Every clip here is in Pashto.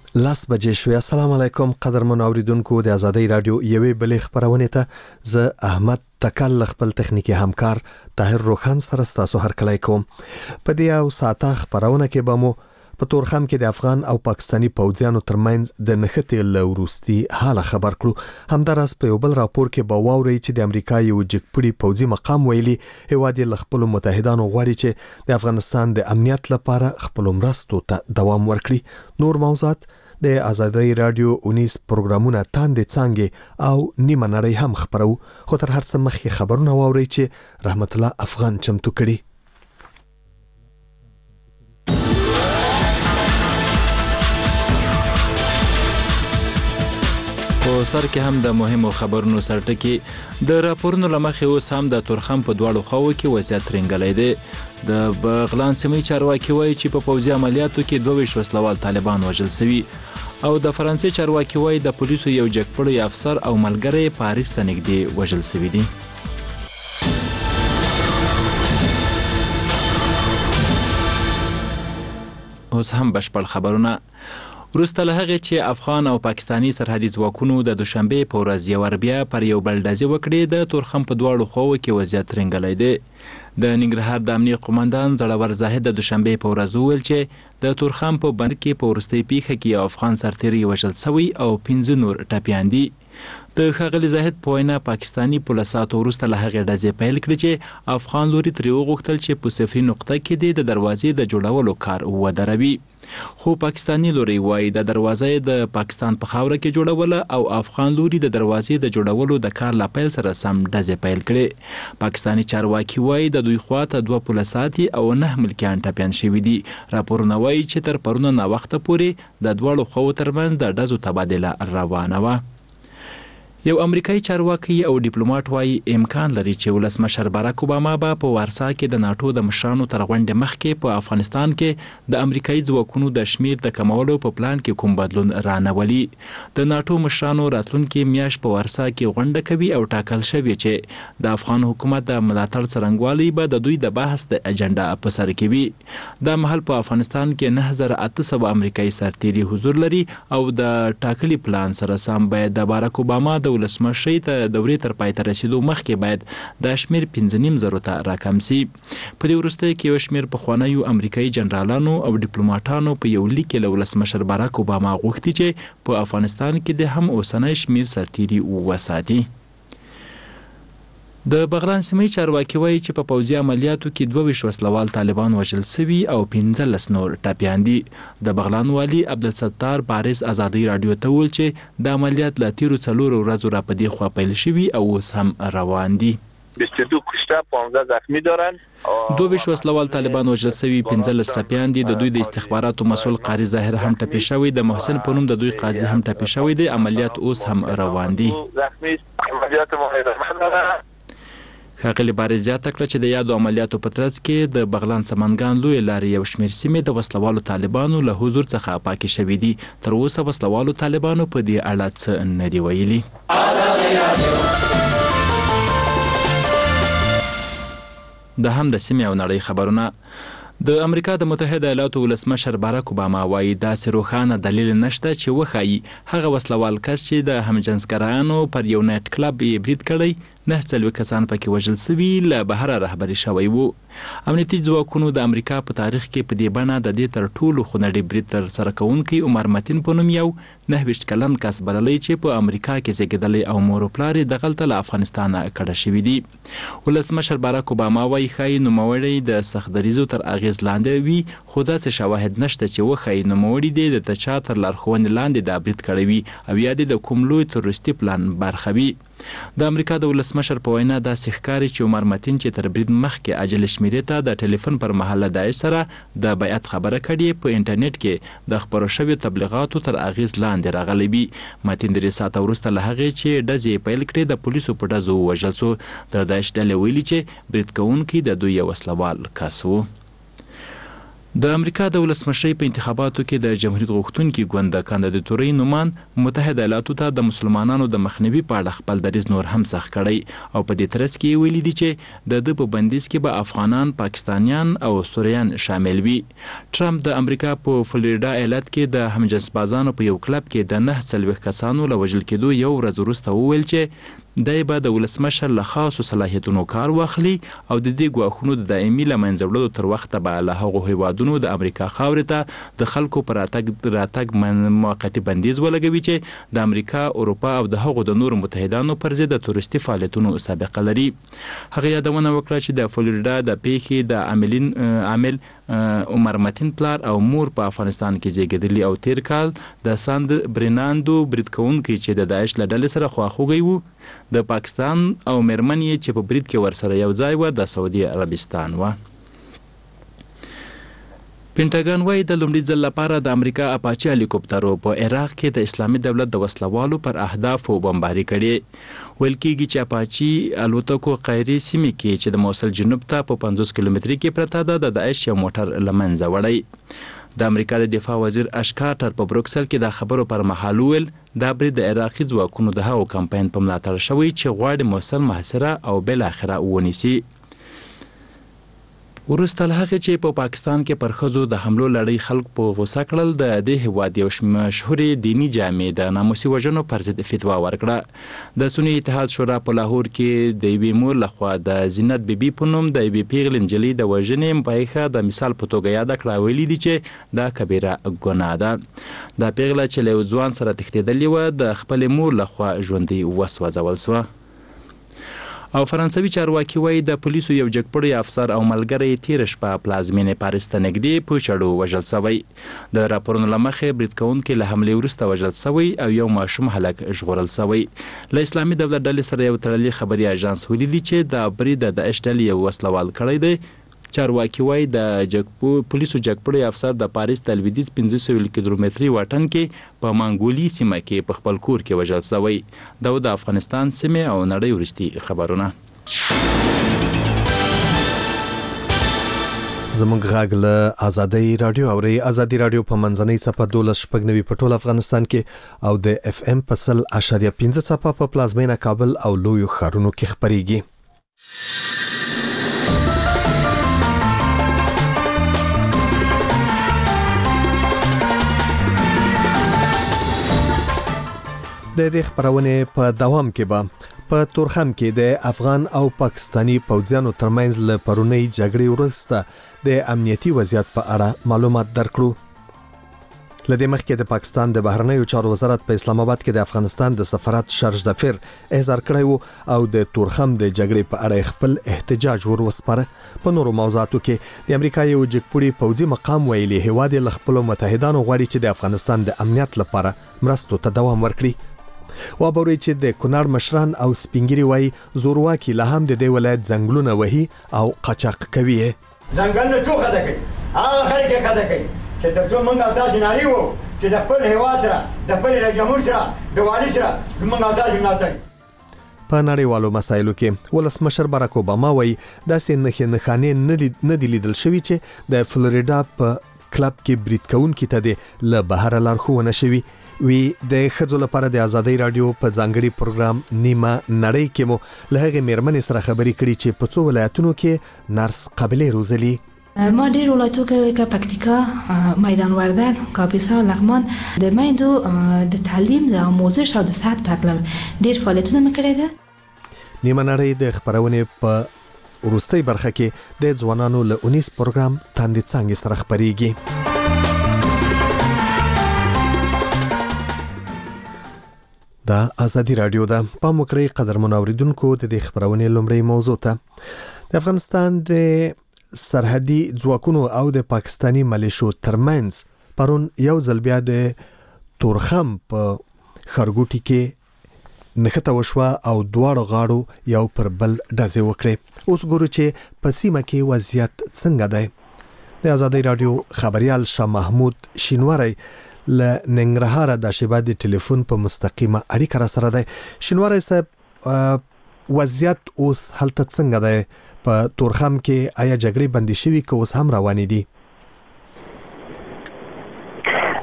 لاس بجې شوې. السلام علیکم قدرمن اوریدونکو د آزادۍ رادیو یوې بلې خبرونه ته زه احمد تکل خپل تخنیکی همکار طاهر روخان سره تاسو هرکلی کوم. په دې او ساعته خبرونه کې به مو په تورخم کې د افغان او پاکستانی پوځیانو ترمنځ د نښتې لوروستي حاله خبر کړو. همداراز په یو بل راپور کې به واوري چې د امریکا یو جګپړي پوځي مقام ویلي هیواد له خپل متحدانو غواړي چې د افغانستان د امنیت لپاره خپل مرستو ته دوام ورکړي. نور موضوعات د آزادۍ رادیو 19 پروګرامونه تاندې څنګه او نیمه نړۍ هم خبرو. خو تر هر څه مخکې خبرونه واوري چې رحمت الله افغان چمتو کړي. په سر کې هم د مهمو خبرونو سرټکی د راپورونو لمخې اوس هم د تورخم په دواړو خواو کې وضعیت رنګلی دی. د بغلان سیمې چارواکي وایي چې په پوځي عملیاتو کې 22 وسلوال طالبان وژل شوي او د فرانسې چارواکي وایي د پولیسو یو جګپړی افسر او ملګری پاریس ته نږدې وژل شوي دي. اوس هم بشپړ خبرونه. وروسته له هغې چې افغان او پاکستانی سرحدي ځواکونو د دوشنبې په ورځ یو بیا پر یو بل ډزې وکړې، د تورخم په دواړو خواو کې وضعیت رنګلی دی. د ننګرهار د امنیه قومندان زړور زاهد د دوشنبې په ورځ وویل چې د تورخم په بند کې په وروستۍ پیښه کې یو افغان سرتیری وژل شوی او 15 نور ټپیان دي. د ښاغلي زاهد په وینا پاکستانی پولیسو وروسته له هغې ډزې پیل کړې چې افغان لوري ترې وغوښتل چې په صفري نقطه کې د دروازې د جوړولو کار ودروي. خو پاکستانی لوري وایي د دروازې د پاکستان په خاوره کې جوړوله او افغان لوري د دروازې د جوړولو د کار لا پیل سره سم ډزې پیل کړې. پاکستانی چارواکي وایي د دوی خواته 2 پولیساتي او 9 ملکیان ټپیان شوي دي. راپورونه وایي چې تر پرونه ناوخته پورې د دواړو خواو ترمنځ د ډزو تبادله روانه وه. یو امریکایي چارواکي او ډیپلوماټ وایي امکان لري چې ولسمشر باراک اوباما به په وارسا کې د ناټو د مشرانو تر غونډې مخکې په افغانستان کې د امریکایي ځواکونو د شمیر د کمولو په پلان کې کوم بدلون رانولي. د ناټو مشرانو راتلونکي میاشت په وارسا کې غونډه کوي او ټاکل شوی چې د افغان حکومت د ملاتړ څرنګوالي به د دوی د بحث د اجنډا په سر کې وي. دا مهال په افغانستان کې 9800 امریکایي سرتیري حضور لري او د ټاکلي پلان سره سم باید د باراک اوباما د ولسمشرۍ ته دورې تر پای ته رسیدو مخکې باید دا شمیر 15,000 ته راکم سي. په دې وروستیو کې یو شمیر پخوانیو امریکایي جنرالانو او ډیپلوماټانو په یو لیک کې له ولسمشر باراک اوباما غوښتي چې په افغانستان کې د هم اوسنی شمیر سرتیري وساتي. د بغلان سیمې چارواکي وایي چې په پوځي عملیاتو کې 22 وسلوال طالبان وژل شوي او 15 نور ټپیان دي. د بغلان والی عبدالستار بارز آزادۍ رادیو ته وویل چې د عملیات له تیرو 4 ورځو را په دې خوا پیل شوي او اوس هم روان دي. 22 کشته 15 زخمی دارن. 22 وسلوال طالبان وژل شوي، 15 ټپیان دي. د دوی د استخباراتو مسؤل قاری ظاهر هم ټپي شوی، د محسن په نوم د دوی قاضي هم ټپي شوی دی. عملیات اوس هم روان دي. عملیات مهمه ښاغلي بارز زیاته کړه چې د یادو عملیاتو په ترڅ کې د بغلان سمنګان لوی لارې یو شمیر سیمې د وسلوالو طالبانو له حضور څخه پاکې شوي دي. تر اوسه وسلوالو طالبانو په دې اړه څه نه دي ویلي. د هم د سیمې او نړۍ خبرونه. د امریکا د متحده ایالاتو ولسمشر باراک اوباما وایي داسې روښانه دلیل نشته چې وښایي هغه وسلوال کس چې د همجنسګرایانو پر یو نایټ کلب یې برید کړی 9 کسان پکې وژل شوي له بهره رهبري شوی وو. امنیتي ځواکونو د امریکا په تاریخ کې په دې بڼه د دې تر ټولو خونړي برید تر سره کوونکی عمر متین په نوم یو 29 کلن کس بللی چې په امریکا کې زیږېدلی او مور و پلار یې دغلته له افغانستانه کډه شوي دي. ولسمشر باراک اوباما وایي ښایي نوموړی د سخت دریځو تر اغېز لاندې وي، خو داسې شواهد نشته چې وښایي نوموړی دې د چا تر لارښوونې لاندې دا برید کړی وي او یا دې د کوم لوی تروریستي پلان برخه وي. د امریکا د ولسمشر په وینا داسې ښکاري چې عمر متین چې تر برید مخکې اجل شمیرې ته د ټلیفون پر مهال له داعش سره د بیعت خبره کړې په انټرنیټ کې د خپرو شویو تبلیغاتو تر اغېز لاندې راغلی وي. متین 3 ساعته وروسته له هغې چې ډزې پیل کړې د پولیسو په ډزو ووژل شو. د داعش ډلې ویلي چې برید کوونکی د دوی یو وسلوال کس و. د امریکا د ولسمشرۍ په انتخاباتو کې د جمهوریت غوښتونکي ګوند د کاندیداتورۍ نومان متحده ایالاتو ته د مسلمانانو د مخنیوي په اړه خپل دریځ نور هم سخت کړی او په دې ترڅ کې ویلي دي چې د په بندیز کې به افغانان، پاکستانیان او سوریان شامل وي. ټرمپ د امریکا په فلوریډا ایالت کې د همجنسبازانو په یو کلب کې د 49 کسانو له وژل کېدو یو ورځ وروسته وویل چې دای به د ولسمشر له خاصو صلاحیتونو کار واخلي او د دې ګواښونو د دایمي له منځه وړلو تر وخته به له هغو هیوادونو د امریکا خاورې ته د خلکو پر راتګ موقتي بندیز ولګوي چې د امریکا، اروپا او د هغو د نورو متحدانو پر ضد د تورستي فعالیتونو سابقه لري. هغه یادونه وکړه چې د فلوریډا د پیښې د عامل عمر متین پلار او مور په افغانستان کې زیږیدلی او تیر کال د ساند بریناندو برید کوونکی چې د داعش له ډلې سره خواخوږی و د پاکستان او میرمن یې چې په برید کې ورسره یو ځای و د سعودي عربستان و. پینټاګن وايي د لومړي ځل لپاره د امریکا اپاچي هلیکوپټرو په عراق کې د اسلامي دولت د وسلوالو پر اهدافو بمباري کړې. ویل کېږي چې اپاچي الوتکو قیري سیمې کې چې د موصل جنوب ته په 50 کیلومتري کې پرته ده د داعش یو موټر له منځه وړی. د امریکا د دفاع وزیر اش کارټر په بروکسل کې د خبرو پر مهال ویل دا برید د عراقي ځواکونو د هغو کمپاین په ملاتړ شوی چې غواړي موصل محاصره او بل اخره ونیسي. وروسته له هغې چې په پاکستان کې پر ښځو د حملو لړۍ خلک په غوسه کړل، د دې هیواد یو مشهورې دیني جامع د ناموسي وژنو پر ضد فتوا ورکړه. د سني اتحاد شورا په لاهور کې د یوې مور لخوا د زینت بیبي په نوم د یوې پیغلې نجلۍ د وژنې پیښه د مثال په توګه یاده کړه. ویلي دي چې دا کبیره ګناه ده. دا پیغله چې له یو ځوان سره تښتېدلې وه د خپلې مور لخوا ژوندۍ وسوځول سوه. او فرانسوي چارواکي وایي د پولیسو یو جګپړی افسر او ملګری تیر شپه پلازمینې پاریس ته نږدې په چړو وژل شوی. د راپورونو له مخې برید کوونکي له حملې وروسته وژل شوی او یو ماشوم هلک ژغورل شوی. له اسلامي دولت ډلې سره یو تړلي خبري اژانس ویلي چې د برید د داعش ډلې یو وسلوال کړی دی. چارواکي وایي د پولیسو جګپړی افسر د پاریس د لویدیځ 500 کیلومتري واټن کې په مانګولي سیمه کې په خپل کور کې وژل شوی. دا د افغانستان سیمې او نړۍ وروستي خبرونه. زموږ غږ له آزادۍ رادیو اوري. آزادۍ رادیو په منځنۍ څپه 12.9 په ټول افغانستان کې او د اف ام په 0.5 څپه په پلازمینه کابل او لویو ښارونو کې خبريږي. د دې خبرونه په دوام کې به په تورخم کې د افغان او پاکستانی پوځیانو ترمنځ له پرونی جګړې وروسته د امنیتي وضعیت په اړه معلومات درکړو. لدې مخکې د پاکستان د بهرنیو چارو وزارت په اسلام آباد کې د افغانستان د سفارت شارج دفر اظهار کړی او د تورخم د جګړې په اړه خپل احتجاج وروسپاره. په نورو موضوعاتو کې د امریکا یو جګپوړي پوځي مقام ویلي هیواد له خپل متحدانو غواړي چې د افغانستان د امنیت لپاره مرستو ته دوام ورکړي. وابوري چې د کونړ مشران او سپینګری وای زورواکي له هم د دې ولایت ځنګلونه وهي او قاچاق کوي. ځنګل له ټوخه ده کوي هغه خلک یې خده کوي چې ترڅو موږ او تاسو ناري وو چې د خپل هیواد سره د خپل رئیس جمهور سره د والي سره موږ او تاسو ملاتړ. په نړیوالو مسایلو کې ولسمشر باراک اوباما وایي داسې نښانې نه دي لیدل شوي چې د فلوریډا په کلب کې برید کوونکي ته د له بهر لارښوونه شوي وی. د خځو لپاره د آزادۍ رادیو په ځانګړي پروګرام نیمه نړۍ کې مو له هغه میرمنې سره خبرې کړې چې په څو ولایتونو کې نرس قابلې روزلي. ما ډیر ولایتو کې پکتیکا، میدان وردګ، کاپیسا، لغمان د میندو د تعلیم د آموزش او د صحت په اړه ډیر فعالیتونه مکړې ده. نیمه نړۍ د خبرونه په وروستۍ برخه کې د ځوانانو له 19 پروګرام تاندې څنګه سره خبريږي. دا آزادی رادیو ده. په مکرې قدرمن اوریدونکو د دې خبرونه لومړی موضوع ته د افغانستان د سرحدي ځواکونو او د پاکستانی ملیشو ترمنځ پرون یو ځل بیا د تورخم په خرګوټي کې نښته وشوه او دواړو غاړو یو پر بل ډزې وکړې. اوس ګورو چې په سیمه کې وضعیت څنګه دی. د آزادۍ رادیو خبريال شاه محمود شینواری ل ننګرهار د شیبا د ټلیفون په مستقیمه اړیکه را سره دی. شینواری صاحب وضعیت اوس حالت څنګه دی په تورخم کې؟ آیا جګړې بندي شوي که اوس هم روانې دي؟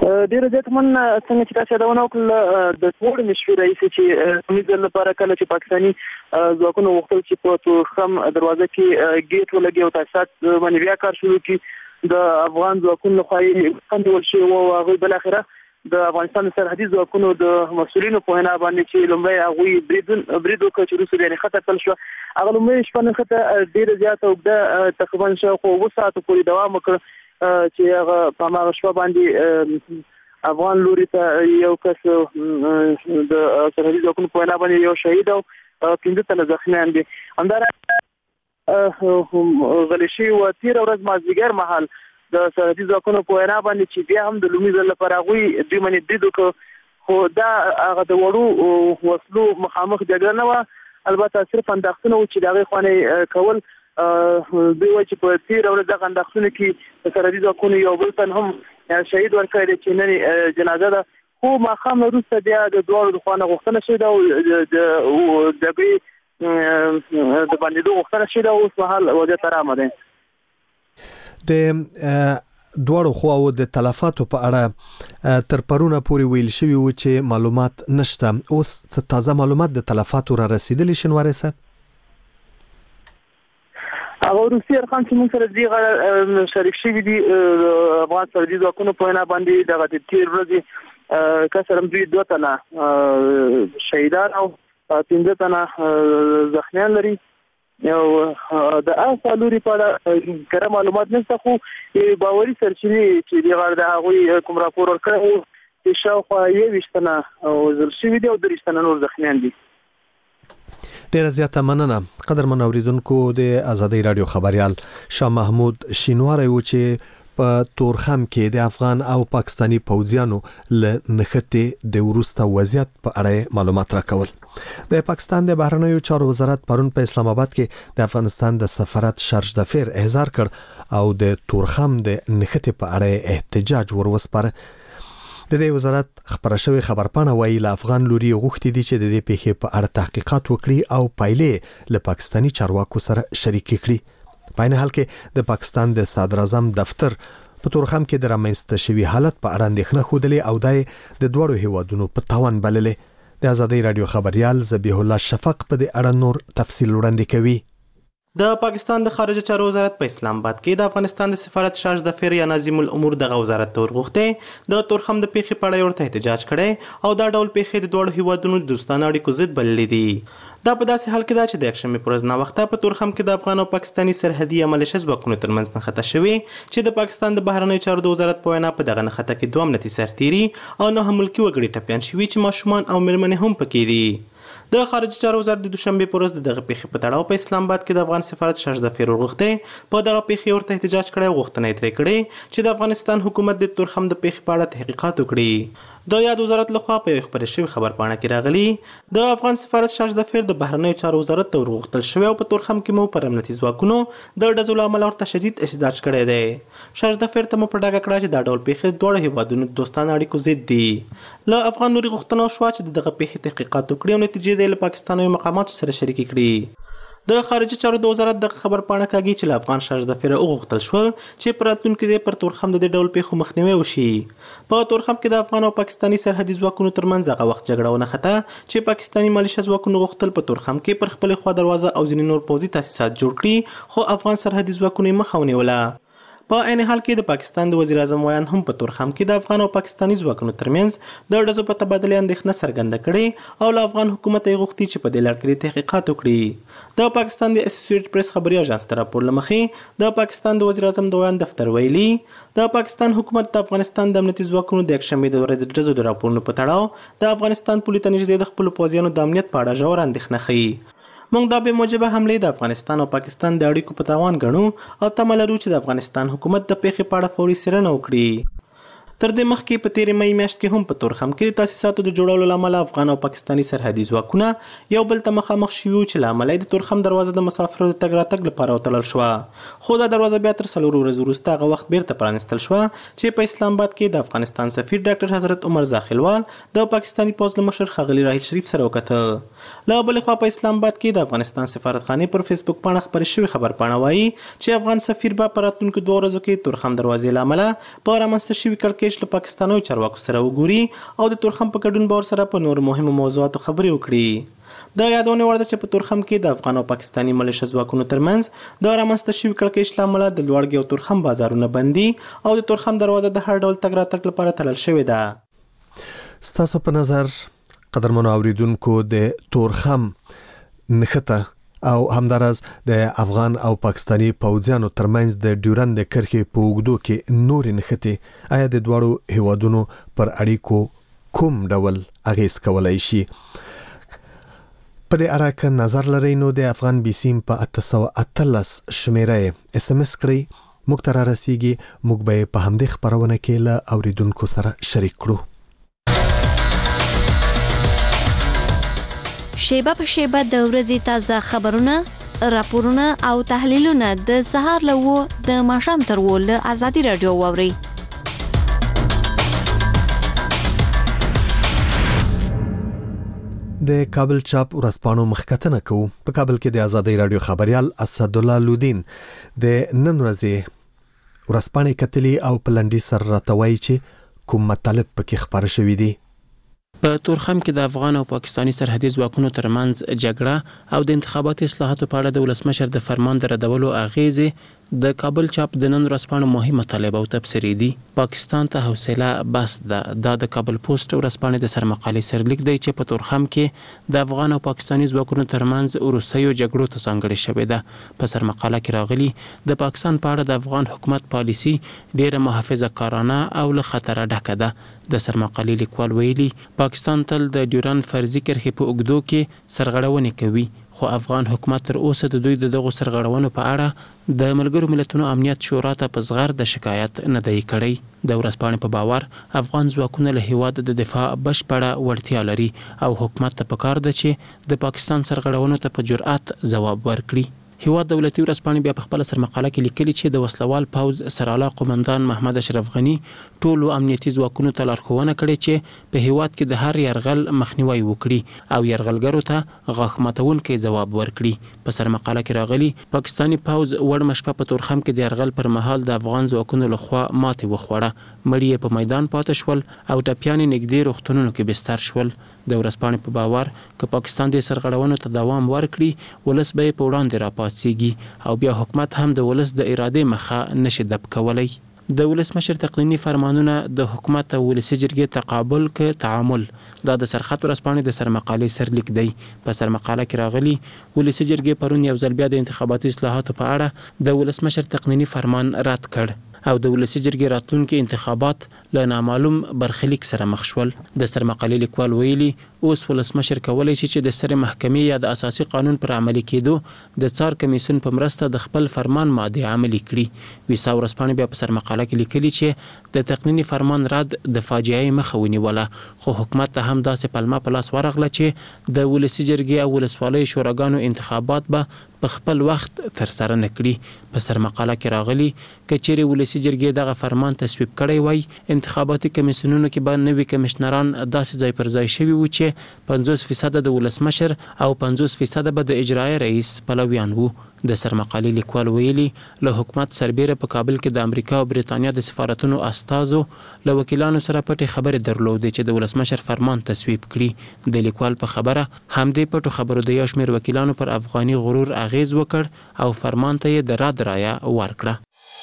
ډېر ځکمن څنګه چې تاسو دا ونوکل د ټول مشورې رئیس چې کومې لپاره کله چې پاکستاني ځواکونو وختل چې په تورخم دروازه کې گیټ ولګي او تاسات باندې بیا کار شروع کړي د افغان ځواکونو لخوا کندول شي او هغه بل اخره د افغانستان سرحدي ځواکونو د مسؤلینو په وینا باندې چې لومړی هغه بریدو کې روسي باندې خطر تل شو هغه لومړی شپه خطر ډېر زیات او د تقریبا شاوخوا 2 ساعتو پورې دوام وکړ چې هغه په ما شپه باندې افغان لوري ته یو کس د سرحدي ځواکونو په وینا باندې یو شهید او 15 تنه زخمیان دي همدارنګه غلشي و تیر ورځ مازدیګر مهال د سرحدي ځواکونو په وینا باندې چې بیا هم د لومړي ځل لپاره غوي د منې د دوه خو دا هغه د وړو وسلو مخامخ جګړه نه و البته صرف انداختونه چې دغه خوانه کول دوی و چې په تیر ورځ د انداختونه کې سرحدي ځواکونو یو بل تن هم شهید ورکړی چې نن جنازه ده خو ماخام وروسته بیا د دوه خوانه غوښتنه شوه او د باندې دوه غوښتنه شوه او اوس مهال وضع تر آمده د دوړو خواو د تلفاتو په اړه تر پرونه پورې ویل شوی و چې معلومات نشته اوس څه تازه معلومات د تلفاتو را رسیدلی شنواره سه هغه روسي ارقام چې موږ سره دی شریک شوی دي افغان سرحدي ځواکونو په وینا باندې دغه تیر ورځې کسرم دوه تنه شهیدان او 15 تنه زخمیان لري یو د اصلوري په اړه کره معلومات نشته خو باوري سرچینې چې دی غړ د هغه کوم راپور ورکړو چې شاوخوا 20 تنه او زلشي دي او 3 تنه نور زخمیان دي ډیره زیاته مننه قدرمن اوریدونکو د آزادۍ رادیو خبريال شاه محمود شینواری و چې په تورخم کې د افغان او پاکستانی پوځیانو له نښتې د وروسته وضعیت په اړه معلومات راکول د پاکستان د بهرنیو چارو وزارت پرون په اسلام آباد کې د افغانستان د سفارت شارج دفیر احضار کړ او د تورخم د نښتې په اړه احتجاج وروسپاره د دې وزارت خبره شوی خبرپاڼه وایي له افغان لوري غوښتي دي چې د دې پیښې په اړه تحقیقات وکړي او پایلې له پاکستانی چارواکو سره شریک کړي په عین حال کې د پاکستان د صدر اعظم دفتر په تورخم کې د رامنځته شوی حالت په اړه اندېښنه خوده او دای د دوړو هیوادونو په تاوان بللې د آزادۍ رادیو خبريال ذبیح الله شفق په دې اړه نور تفصیل وړاندې کوي د پاکستان د خارجه چارو وزارت په اسلام آباد کې د افغانستان د سفارت شارج دفیر یا ناظم الامور د وزارت تور غوښته د تورخم د پیښې په اړه ورته احتجاج کړي او دا ډول پیښې د دوه هیوادونو د دوستانه اړیکو ضد بللې دي دا په داسې حال کې دا چې د یکشنبه پر ورځ وخته په تورخم کې د افغان او پاکستانی سرحدي ملیشه ځواکونو ترمنځ نښته شوې چې د پاکستان د بهرنیو چارو د وزارت په وینا په دغه نښته کې دوه امنیتي سرتیري او 9 ملکي وګړي ټپیان شوي چې ماشومان او مېرمنې هم پکې دي د خارجه چارو وزارت د دوشنبه پر ورځ دغه پیښې په تړاو په اسلام آباد کې د افغان سفارت شارج دفیر وغوښته په دغه پیښې ورته احتجاج کړی او غوښتنه یې ترې کړې چې د افغانستان حکومت د تورخم د پیښې په اړه تحقیقات وکړي د یاد وزارت لخوا په یو خبري شوی خبرپاڼه کې راغلی د افغان سفارت شارج دفیر د بهرنیو چارو وزارت ته ورغوښتل شوی او په تورخم کې مو پر امنیتي ځواکونو د ډزو له امله ورته شدید احتجاج کړی دی شارج دفیر ته مو په ډاګه کړه چې دا ډول پیښې دوه هیوادونو د دوستانه اړیکو ضد دي له افغان لوري غوښتنه وشوه چې دغه پیښې تحقیقات وکړي او نتیجې د پاکستاني مقاماتو سره شریک کړي د خارجه چارو د وزارت د خبرپاڼه کاږي چې له افغان شارج دفیر وغوښتل شو چې پر راتلونکي د پر تورخم د ډول پیښو مخنیوي وشي په تورخم کې د افغان او پاکستانی سرحدي ځواکونو ترمنځ هغه وخت جګړه ونښته چې پاکستانی ملیشه ځواکونو غوښتل په تورخم کې پر خپل خوا دروازه او ځینې نور پوځي تاسیسات جوړ کړي خو افغان سرحدي ځواکونو مخه ونیوله په عین حال کې د پاکستان د وزیر اعظم ویان هم په تورخم کې د افغان او پاکستانی ځواکونو ترمنځ د ډزو په تبادله اندېښنه څرګنده کړې او له افغان حکومت یې غوښتي چې په دې لړ کې تحقیقات وکړي د پاکستان د اسوسییټډ پریس خبري اژانس ته راپور لمخې د پاکستان د وزیر اعظم د ویان دفتر ویلي د پاکستان حکومت د افغانستان د امنیتي ځواکونو د یکشنبه د ورځې د ډزو د راپورونو په تړاو د افغانستان پولیس ته نږدې د خپل پوځیانو د امنیت په اړه ژور اندېښنه ښيي موږ دا به موجبه حمله د افغانستان او پاکستان د اړیکو په تاوان ګڼو او تمه لرو چې د افغانستان حکومت د پیښې په اړه فوري څېړنه وکړي تر دې مخکې په تیرې مې میاشت کې هم په تورخم کې د تاسیساتو د جوړولو لامل افغان او پاکستانی سرحدي ځواکونه یو بل ته مخامخ شوي چې لامل د تورخم دروازه د مسافرو د تګ راتګ لپاره وتړل شو خو دا دروازه بیا تر 4 ورځې وروسته هغه وخت بیرته پرانستل شو چې په اسلام آباد کې د افغانستان سفیر ډاکټر حضرت عمر زاخیلوال د پاکستانی پوځ له مشر ښاغلي راحیل شریف سره وکتل له بل خوا په اسلام آباد کې د افغانستان سفارتخانه پر فیسبوک باندې خبري شوی خبرپاڼه وایي چې افغان سفیر په راتلونکو 2 ورځو کې تورخم دروازې لامل په رامنځته شوی کړکېچ کړکېچ له پاکستاني چارواکو سره وګوري او د تورخم په ګډون باور سره په نور مهمو موضوعاتو خبرې وکړي. د یادونه وړ ده چې په تورخم کې د افغان او پاکستاني ملیشه ځواکونو ترمنځ د رامنځته شوي کړکېچ له امله د لوړګي او تورخم بازارونه بندي او د تورخم دروازه د هر ډول تګ راتګ لپاره تړل شوې ده. ستاسو په نظر قدرمنو اوریدونکو د تورخم نښته او همدارس د افغان او پاکستاني پوځیانو ترمنځ د ډیورند کرښې په اوږدو کې نور نښتې آیا د دواړو هیوادونو پر اړیکو کوم ډول اغیز کولای شي؟ په دې اړه که نظر لرئ نو د افغان بي سیم په 813 شمیره اس ام اس کړئ، موږ ته را رسیږي، موږ به په همدې خپرونه کې له اوریدونکو سره شریک کړو. شیبه په شیبه د ورځې تازه خبرونه، راپورونه او تحلیلونه د سهار له 9 د ماښام تر 10 له ازادي رادیو واورئ. د کابل چاپ ورځپاڼو مخکتنه کوو. په کابل کې د ازادي رادیو خبريال اسدالله لودین د نن ورځې ورځپاڼې کتلي او پلنډي سره راټوي چې کوم مطالب پکې خبر شوي دي. په تورخم کې د افغان او پاکستاني سرحدي ځواکونو ترمنځ جګړه او د انتخاباتي اصلاحاتو په اړه د ولسمشر د فرمان د ردولو اغیزې د کابل چاپ د نن ورځپاڼې مهمه مطالبه او تبصرې دي. پاکستان ته حوصله بس ده د کابل پوسټ ورځپاڼې د سرمقالې سرلیک دی چې په تورخم کې د افغان او پاکستاني ځواکونو ترمنځ وروستیو جګړو ته ځانګړې شوې ده. په سرمقاله کې راغلي د پاکستان په اړه د افغان حکومت پالیسي ډېره محافظه کارانه او له خطره ډکه ده. د سرمقالې لیکوال ویلي پاکستان تل د ډیورند فرضي کرښې په اوږدو کې سرغړونې کوي، خو افغان حکومت تر اوسه د دوی دغه سرغړونو په اړه د ملګرو ملتونو امنیت شورا ته په زغر د شکایت نه دی کړی. د ورځپاڼې په باور افغان ځواکونه له هیواد د دفاع بشپړه وړتیا لري او حکومت ته پکار ده چې د پاکستان سرغړونو ته په جرأت ځواب ورکړي. هیواد دولتي ورځپاڼې بیا په خپل سرمقاله کې لیکلي چې د وسلوال پوځ سراله قومندان محمد اشرف غنی ټولو امنیتي ځواکونو ته لارښوونه کړې چې په هیواد کې د هر یرغل مخنیوي وکړي او یرغلګرو ته غاښ ماتونکی ځواب ورکړي. په سرمقاله کې راغلي پاکستاني پوځ وړمه شپه په تورخم کې د یرغل پر مهال د افغان ځواکونو لخوا ماتې وخوړه، مړي په میدان پاتې شول او ټپیانې نږدې روغتونونو کې بستر شول. د ورځپاڼې په باور که پاکستان د سرغړونو ته دوام ورکړي ولس به په وړاندې راپاڅیږي او بیا حکومت هم د ولس د ارادې مخه نشي دب کولی. د ولسمشر تقنینی فرمانونه د حکومت او ولسي جرګې تقابل کې تعامل دا د سرخط ورځپاڼې د سرمقالې سرلیک دی. په سرمقاله کې راغلي ولسي جرګې پرون یو ځل بیا د انتخاباتي اصلاحاتو په اړه د ولسمشر تقنینی فرمان رد کړ او د ولسي جرګې راتلونکي انتخابات له نامعلوم برخلیک سره مخ شول. د سرمقالې لیکوال ویلي اوس ولسمشر کولی شي چې د سترې محکمې یا د اساسي قانون پر عملي کېدو د څار کمیسیون په مرسته د خپل فرمان ماده عملي کړي. ویسا ورځپاڼې بیا په سرمقاله کې لیکلي چې د تقنیني فرمان رد د فاجعې مخه ونیوله، خو حکومت ته هم داسې پلمه په لاس ورغله چې د ولسي جرګې او ولسوالیو شوراګانو انتخابات به په خپل وخت تر سره نه کړي. په سرمقاله کې راغلي که چیرې ولسي جرګې دغه فرمان تصویب کړی وای انتخاباتي کمیسیونونو کې به نوي کمشنران داسې ځای پر ځای شوي وو چې 50% د ولسمشر او 50% به د اجرایي رئیس پلویان وو. د سرمقالې لیکوال ویلي له حکومت سربیره په کابل کې د امریکا او بریتانیا د سفارتونو استازو له وکیلانو سره پټې خبرې درلودې چې د ولسمشر فرمان تصویب کړي. د لیکوال په خبره همدې پټو خبرو د یو شمېر وکیلانو پر افغاني غرور اغیز وکړ او فرمان ته یې د رد رایه ورکړه.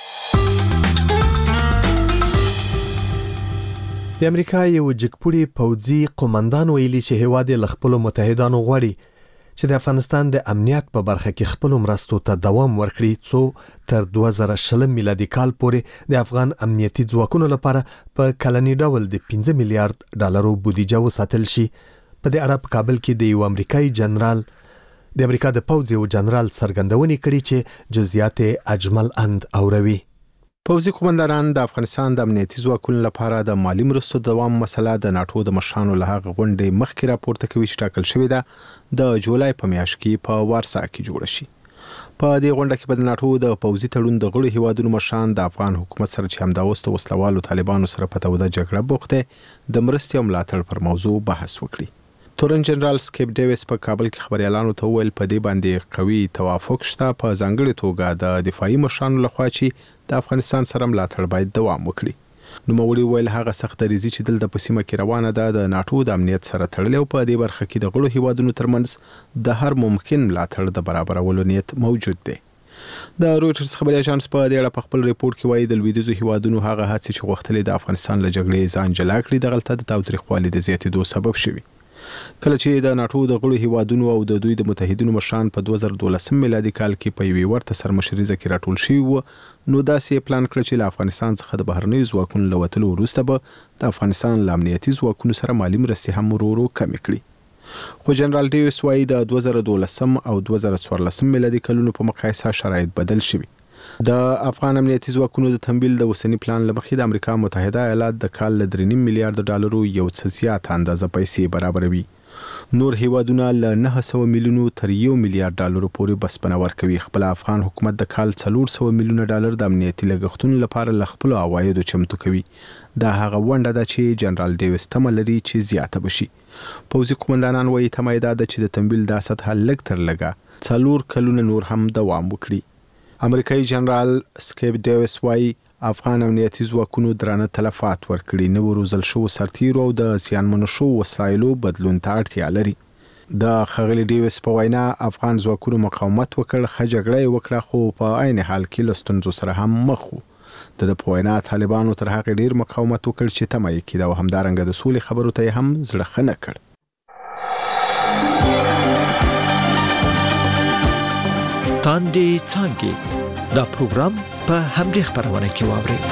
د امریکا یو جګپوړي پوځي قومندان ویلي چې هیواد له خپل متحدانو غواړي چې د افغانستان د امنیت په برخه کې خپل مرستو ته دوام ورکړي څو تر 2020 میلادي کال پورې د افغان امنیتي ځواکونو لپاره په کلني ډول د 15 میلیارډ ډالرو بودیجه وساتل شي. په دې اړه په کابل کې د یو امریکایي جنرال د امریکا د پوځ یو جنرال څرګندونې کړي چې جزئیات اجمل اند اوروي. پوځي قومندانان د افغانستان د امنیتي ځواکونو لپاره د مالی مرستو دوام مسله د ناتو د مشرانو له هغه غونډې مخکې راپورته کوي چې ټاکل شوې ده د جولای په میاشت کې په وارسا کې جوړ شي. په دې غونډه کې د ناتو د پوځي تړون د غړو هیوادونو مشران د افغان حکومت سره چې همدا اوس د وسلوالو طالبانو سره په توده جګړه بوخته د مرستې او ملاتړ پر موضوع بحث وکړي. تورن جنرال سکیپ ډیویس په کابل کې خبريالانو ته ویل په دې باندې قوي توافق شته په ځانګړي توګه د دفاعي مشرانو لخوا چې د افغانستان سره ملاتړ باید دوام وکړي. نوموړي ویل هغه سختدریزي چې دلته په سیمه کې روانه ده د ناتو د امنیت سره تړلې او په دې برخه کې د غړو هیوادونو ترمنځ د هر ممکن ملاتړ د برابرولو نیت موجود دی. د رويټرز خبري اژانس په دې اړه په خپل ریپورت کې وایي د لویدیځو هیوادونو هغه هڅې چې غوښتلې د افغانستان له جګړې ځان جلا کړي د غلطه د تاوتریخوالي د زیاتېدو سبب شوي. کله چې د ناتو د غړو هیوادونو او د دوی د متحدینو مشران په 2012 میلادي کال کې په یوې ورته سرمشریزه کې راټول شوي وو، نو داسې پلان کړ چې له افغانستان څخه د بهرنیو ځواکونو له وتلو وروسته به د افغانستان له امنیتي ځواکونو سره مالي مرستې هم ورو ورو کمې کړي. خو جنرال ډیویس وایي د 2012 او 2014 میلادي کلونو په مقایسه شرایط بدل شوي. د افغان امنیتي ځواکونو د تمویل د اوسنی پلان له مخې د امریکا متحده ایالات د کال له 3.5 میلیارډ ډالرو یو څه زیات اندازه پیسې برابروي. نور هیوادونه له 900 میلیونو تر 1 میلیارډ ډالرو پورې بسپنه ورکوي. خپل افغان حکومت د کال 400 میلیونه ډالر د امنیتي لګښتونو لپاره له خپل عوایدو چمتو کوي. دا هغه ونډه ده چې جنرال ډیویس تمه لري چې زیاته بشي. پوځي قومندانان وایي تمه یې ده چې د تمویل دا سطحه لږ تر لږه 4 کلونه نور هم دوام وکړي. امریکایي جنرال سکیپ ډیویس وایي افغان امنیتي ځواکونو درانه تلفات ورکړي، نو روزل شو سرتیرو او د زیانمنو شو وسایلو بدلون ته اړتیا لري. د خغلی ډیویس په وینا افغان ځواکونو مقاومت وکړ، ښه جګړه یې وکړه، خو په عین حال کې له ستونزو سره هم مخ وو. د په وینا طالبانو تر هغه ډیر مقاومت وکړ چې تمه یې کېده او همدارنګه د سولې خبرو ته هم زړه ښه نه کړ. تاندې څانګې دا پروګرام په همدې خبرونه کې واورئ.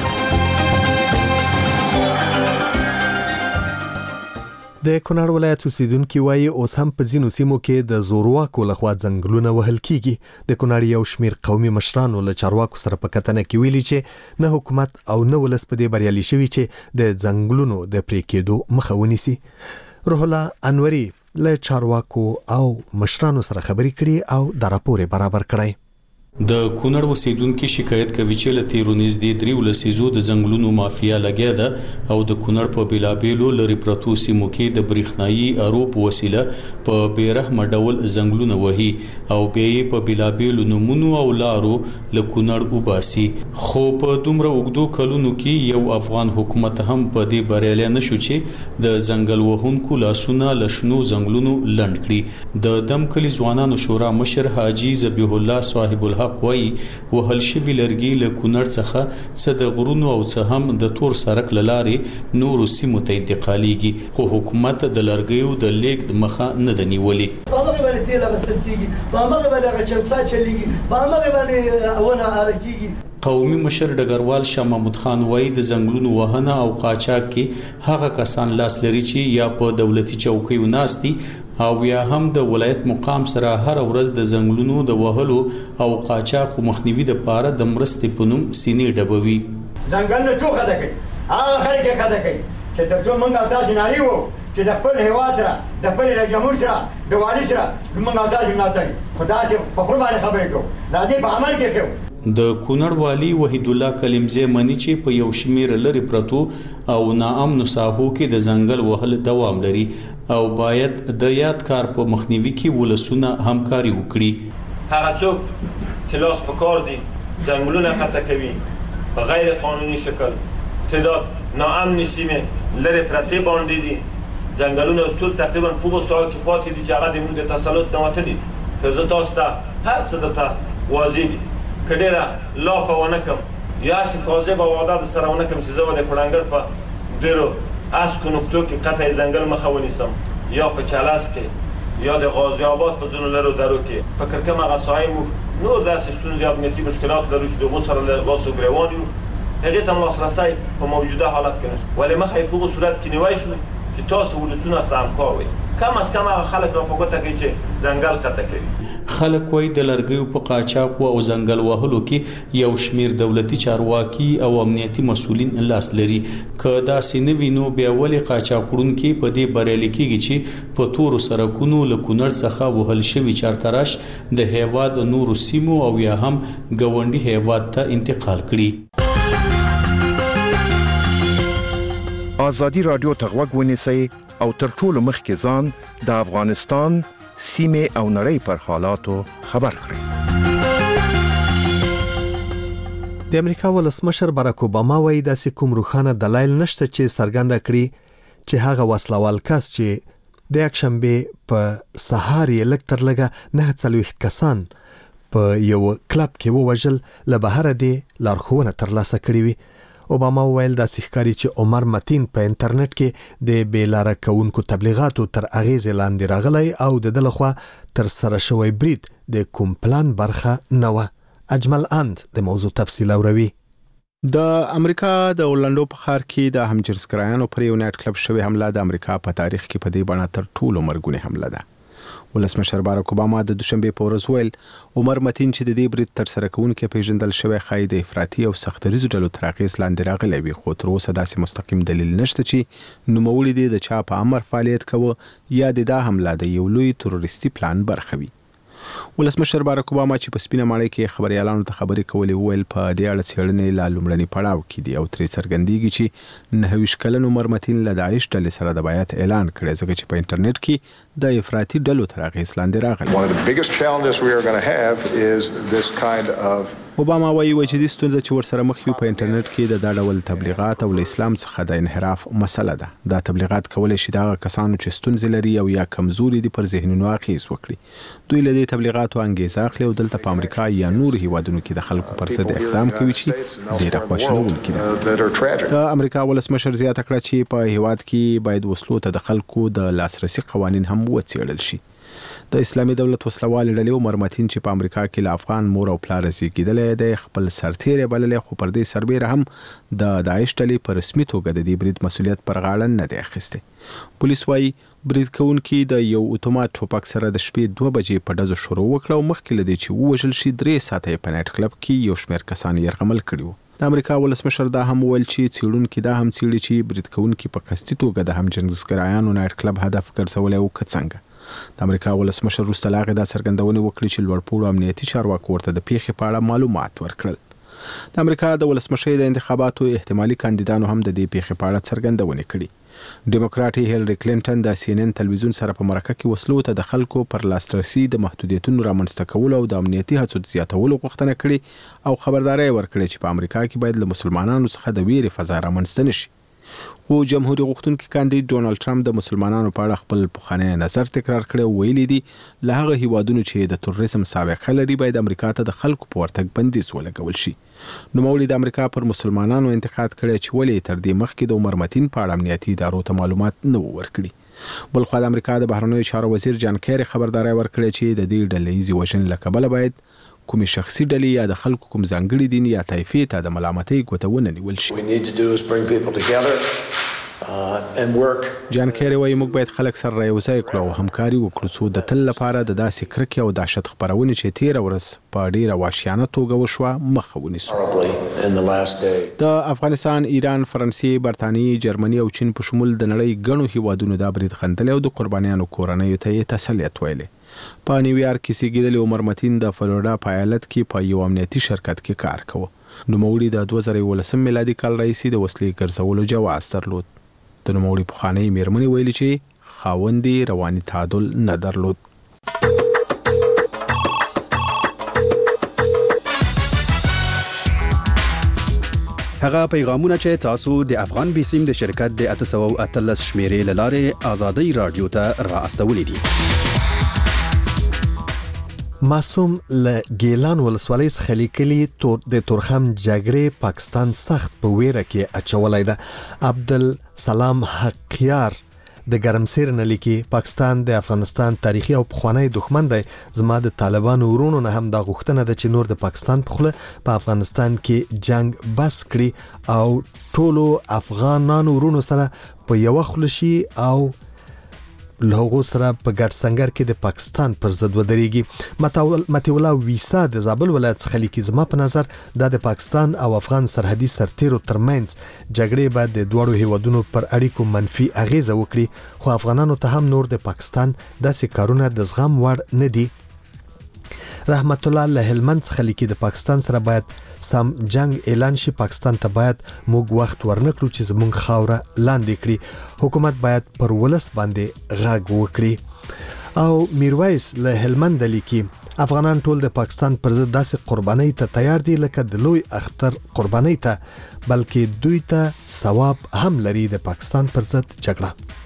د کونړ ولایت اوسیدونکو وایي اوس هم په ځینو سیمو کې د زورواکو لخوا ځنګلونه وهل کیږي. د کونړ یو شمیر قومي مشرانو له چارواکو سره په کتنه کې ویلي چې نه حکومت او نه ولس په دې بریالي شوي چې د ځنګلونو د پرې کېدو مخه ونیسي. روح الله انوري له چارواکو او مشرانو سره خبرې کړي او د راپور برابر کړي. د کونړ اوسیدونکو شکایت کوي چې له تیرونیز د 3 لسیزو د ځنګلونو مافیا لګیا ده او د کونړ په بلابېلو لري پرتو سیمو کې د برېښنايي ارو په وسیله په بیرحمه ډول ځنګلونه وهي او بیا یې په بلابېلو نمونو او لارو له کونړ وباسي. خو په دومره اوږدو کلونو کې یو افغان حکومت هم په دې بریالی نشو چې د ځنګل وهونکو لاسونه له شنو ځنګلونو لنډ کړي. د دم کلي ځوانانو شورا مشر حاجي ذبیح الله صاحب وایي وهل شوي لرګي له کونړ څخه څه د غرونو او څه هم د تور سرک له لارې نورو سیمو ته انتقالیږي، خو حکومت د لرګیو د لیږد مخه نه ده نیولې. په هغه باندې تیل اخیستل کېږي، په هغه باندې هغه چمسا چلېږي، په هغه باندې ونه اره کېږي. قومي مشر ډګروال شاه محمود خان وایي د ځنګلونو وهنه او قاچاق کې هغه کسان لاس لري چې یا په دولتي چوکیو ناستي او یا هم د ولایت مقام سره هر ورځ د ځنګلونو د وهلو او قاچاق مخنیوي د پاره د مرستې په نوم سینې ډبوي. ځنګل نه ټوخه ده کوي، هغه خلک یې خده کوي چې ترڅو موږ او تاسو ناري وو چې د خپل هیواد سره د خپل رئیس جمهور سره د والي سره موږ او تاسو ملاتړ خو داسې په خپل باندې خبرې کوو، راځئ په عمل کې کوو. د کونړ والی وحید الله کلمزی منی چې په یو شمیر لري پرتو او ناامنو ساحو کې د ځنګل وهل دوام لري او باید د یاد کار په مخنیوي کې ولسونه همکاري وکړي. هغه څوک چې لاس په کار دي ځنګلونه قطع کوي په غیر قانوني شکل، تعداد ناامن سیمې لري پرتې باندې دي، ځنګلونه اوس ټول تقریبا په وسایو کې پاتې دي چې هغه د موږ د تسلط نه وتلي. که زه تاسو ته هر څه درته واضح دي که ډېره لاپه ونه کم یا هسې کاذبه وعده در سره ونه کم چې زه به د کړنګر په ډېرو اسکو نقطو کې قطع ځنګل مخه ونیسم یا په چلس کې یا د غازي آباد په ځینو لرو درو کې په کرکم هغه ساحې موږ نور داسې ستونزې امنیتي مشکلات لرو چې د هغو سره له لاس و ګرېوان یو، هغې ته لاسرسی په موجوده حالت کې نشو، ولې مخه یې په هغو صورت کې نیوی شو چې تاسو ولسونه سره همکار وئ. کم از کم هغه خلک را په ګوته کوي چې ځنګل قطع کوي. خلک وایي د لرګیو په قاچاقو او ځنګل وهلو کې یو شمیر دولتي چارواکي او امنیتي مسؤلین لاس لري. که داسې نه وي نو بیا ولې قاچاقوړونکي په دې بریالي کېږي چې په تورو سرکونو له کونړ څخه وهل شوي چارتراش د هیواد نورو سیمو او یا هم ګاونډي هیواد ته انتقال کړي. آزادی رادیو ته غوږ ونیسئ او تر ټولو مخکې ځان د افغانستان سیمې او نړۍ پر حالاتو خبر کړئ. د امریکا ولسمشر باراک اوباما وایي داسې کوم روښانه دلایل نشته چې څرګنده کړي چې هغه وسلوال کس چې د یکشنبه په سهار یې لږ تر لږه 49 کسان په یو کلب کې ووژل له بهر دی لارښوونه ترلاسه کړې وي. اوباما وویل داسې ښکاري چې عمر متین په انټرنیټ کې د بېلاره کوونکو تبلیغاتو تر اغیزې لاندې راغلی او د ده لخوا ترسره شوی برید د کوم پلان برخه نه وه. اجمل اند د موضوع تفصیل اوروي. د امریکا د اورلانډو په ښار کې د همجنسګرایانو پر یو نایټ کلب شوې حمله د امریکا په تاریخ کې په دې بڼه تر ټولو مرګونې حمله ده. ولسمشر باراک اوباما د دوشنبه په ورځ ویل عمر متین چې د دې برید ترسره کوونکی پیژندل شوی ښایي د افراطي او سختدریزو ډلو تر اغېز لاندې راغلی وي، خو تر اوسه داسې مستقیم دلیل نشته چې نوموړي دې د چا په امر فعالیت کوه یا د دا حمله د یو لوی تروریستي پلان برخه وي. ولسمشر باراک اوباما چې په سپینه ماڼۍ کې خبريالانو ته خبرې کولې ویل په دې اړه څېړنې لا لومړني پړاو کې دي او ترې څرګندېږي چې 29 کلن عمر متین له داعش ډلې سره د بیعت اعلان کړی ځکه چې په انټرنیټ کې د افراطي ډلو تر اغېز لاندې راغلی. اوباما وایي چې د ستونزه چې ورسره مخ یو په انټرنیټ کې د دا ډول تبلیغات او اسلام څخه د انحراف مسله ده. دا تبلیغات کولای شي دا کسانو چې ستونزې لري او یا کمزوري دي پر ذهنونو اغېز وکړي. دوی له دې تبلیغاتو انګیزه اخلي او دلته په امریکا یا نور هیوادونو کې د خلکو پر ضد اقدام کوي چې ډېره خواشینونکې ده. د امریکا ولسمشر زیاته کړه چې په هیواد کې باید وسلو ته د خلکو د لاسرسي قوانین هم وڅېړل شي. د اسلامي دولت وسلوالې ډلې عمر متین چې په امریکا کې له افغان مور او پلار زیږېدلی دی خپل سرتیری بللی، خو پر دې سربیره هم د داعش ډلې په رسمي توګه د دې برید مسؤلیت پر غاړه نه دی اخیستی. پولیس وایي برید کوونکي د یو اتومات ټوپک سره د شپې 2 بجې په ډزو شروع وکړه او مخکې له دې چې ووژل شي 3 ساعته یې په نایټ کلب کې یو شمېر کسان یرغمل کړي وو. د امریکا ولسمشر دا هم ویل چې څېړونکي دا هم څېړي چې برید کوونکي په قصدي توګه د همجنسګرایانو نایټ کلب هدف ګرځولی و که څنګه. د امریکا ولسمشر وروسته له هغې دا څرګندونې وکړې چې لوړپوړو امنیتي چارواکو ورته د پیښې په اړه معلومات ورکړل. د امریکا د ولسمشۍ د انتخاباتو احتمالي کاندیدانو هم د دې پیښې په اړه څرګندونې کړي. ډیموکراټ هیلری کلینټن د CNN تلویزیون سره په مرکه کې وسلو ته د خلکو پر لاسرسي د محدودیتونو رامنځته کولو او د امنیتي هڅو زیاتولو غوښتنه کړې او خبرداری ورکړې چې په امریکا کې باید له مسلمانانو څخه د ویرې فضا رامنځته نشي. خو جمهوریت غوښتونکي کاندید ډونالد ټرمپ د مسلمانانو په اړه خپل پخوانی نظر تکرار کړی او ویلي دي له هغه هیوادونو چې د تروریزم سابقه لري باید امریکا ته د خلکو په ورتګ بندیز ولګول شي. نوموړي د امریکا پر مسلمانانو انتقاد کړی چې ولې تر دې مخکې د عمر متین په اړه امنیتي ادارو ته معلومات نه وو ورکړي. بلخوا د امریکا د بهرنیو چارو وزیر جان کیری خبرداری ورکړی چې د دې ډلهییزې وژنې له کبله باید کومې شخصي ډلې یا د خلکو کوم ځانګړي دین یا طایفې ته د ملامتۍ ګوته ونه نیول شي. جان کیری وایي موږ باید خلک سره رایوځای کړو او همکاري وکړو څو د تل لپاره د داسې کرکې او دهشت خپرونې چې تېره ورځ په ډېره وحشیانه توګه وشوه مخه ونیسو. د افغانستان، ایران، فرانسې، برطانیې، جرمني او چین په شمول د نړۍ ګڼو هیوادونو دا برید غندلی او د قربانیانو کورنیو ته یې تسلیت ویلی. په نیویارک کې زیږېدلی عمر متین د فلوریډا په ایالت کې په یو امنیتي شرکت کې کار کوه. نوموړي د 2011 میلادي کال راهیسې د وسلې ګرځولو جواز درلود. د نوموړي پخوانۍ میرمنې ویلي چې خاوند یې رواني تعادل نه درلود. هغه پیغامونه چې تاسو د افغان بیسیم د شرکت د 813 شمیرې له لارې آزادۍ رادیو ته را استولې دي. معصوم له ګیلان ولسوالۍ څخه لیکلي د تورخم جګړې پاکستان سخت په ویره کې اچولای ده. عبدالسلام حقیار د ګرمسیر نه لیکي پاکستان د افغانستان تاریخي او پخوانی دښمن دی. زما د طالبانو ورونو نه هم دا غوښتنه ده چې نور د پاکستان په خوله په افغانستان کې جنگ بس کړي او ټولو افغانانو ورونو سره په یو خوله شي او له هغو سره په ګډ سنگر کې د پاکستان پر ضد ودرېږي. متولا ویسا د زابل ولایت څخه لیکي زما په نظر دا د پاکستان او افغان سرحدي سرتیرو ترمنځ جګړې به د دواړو هیوادونو پر اړیکو منفي اغیزه وکړي، خو افغانانو ته هم نور د پاکستان داسې کارونه د زغم وړ نه دي. رحمت الله له هلمند څخه لیکي د پاکستان سره باید سم جنگ اعلان شي. پاکستان ته باید موږ وخت ورنکړو چې زموږ خاوره لاندې کړي. حکومت باید پر ولس باندې غږ وکړي. او میرویس له هلمند لیکي افغانان ټول د پاکستان پر ضد داسې قربانۍ ته تیار دي لکه د لوی اختر قربانۍ ته، بلکې دوی ته ثواب هم لري د پاکستان پر ضد جګړه.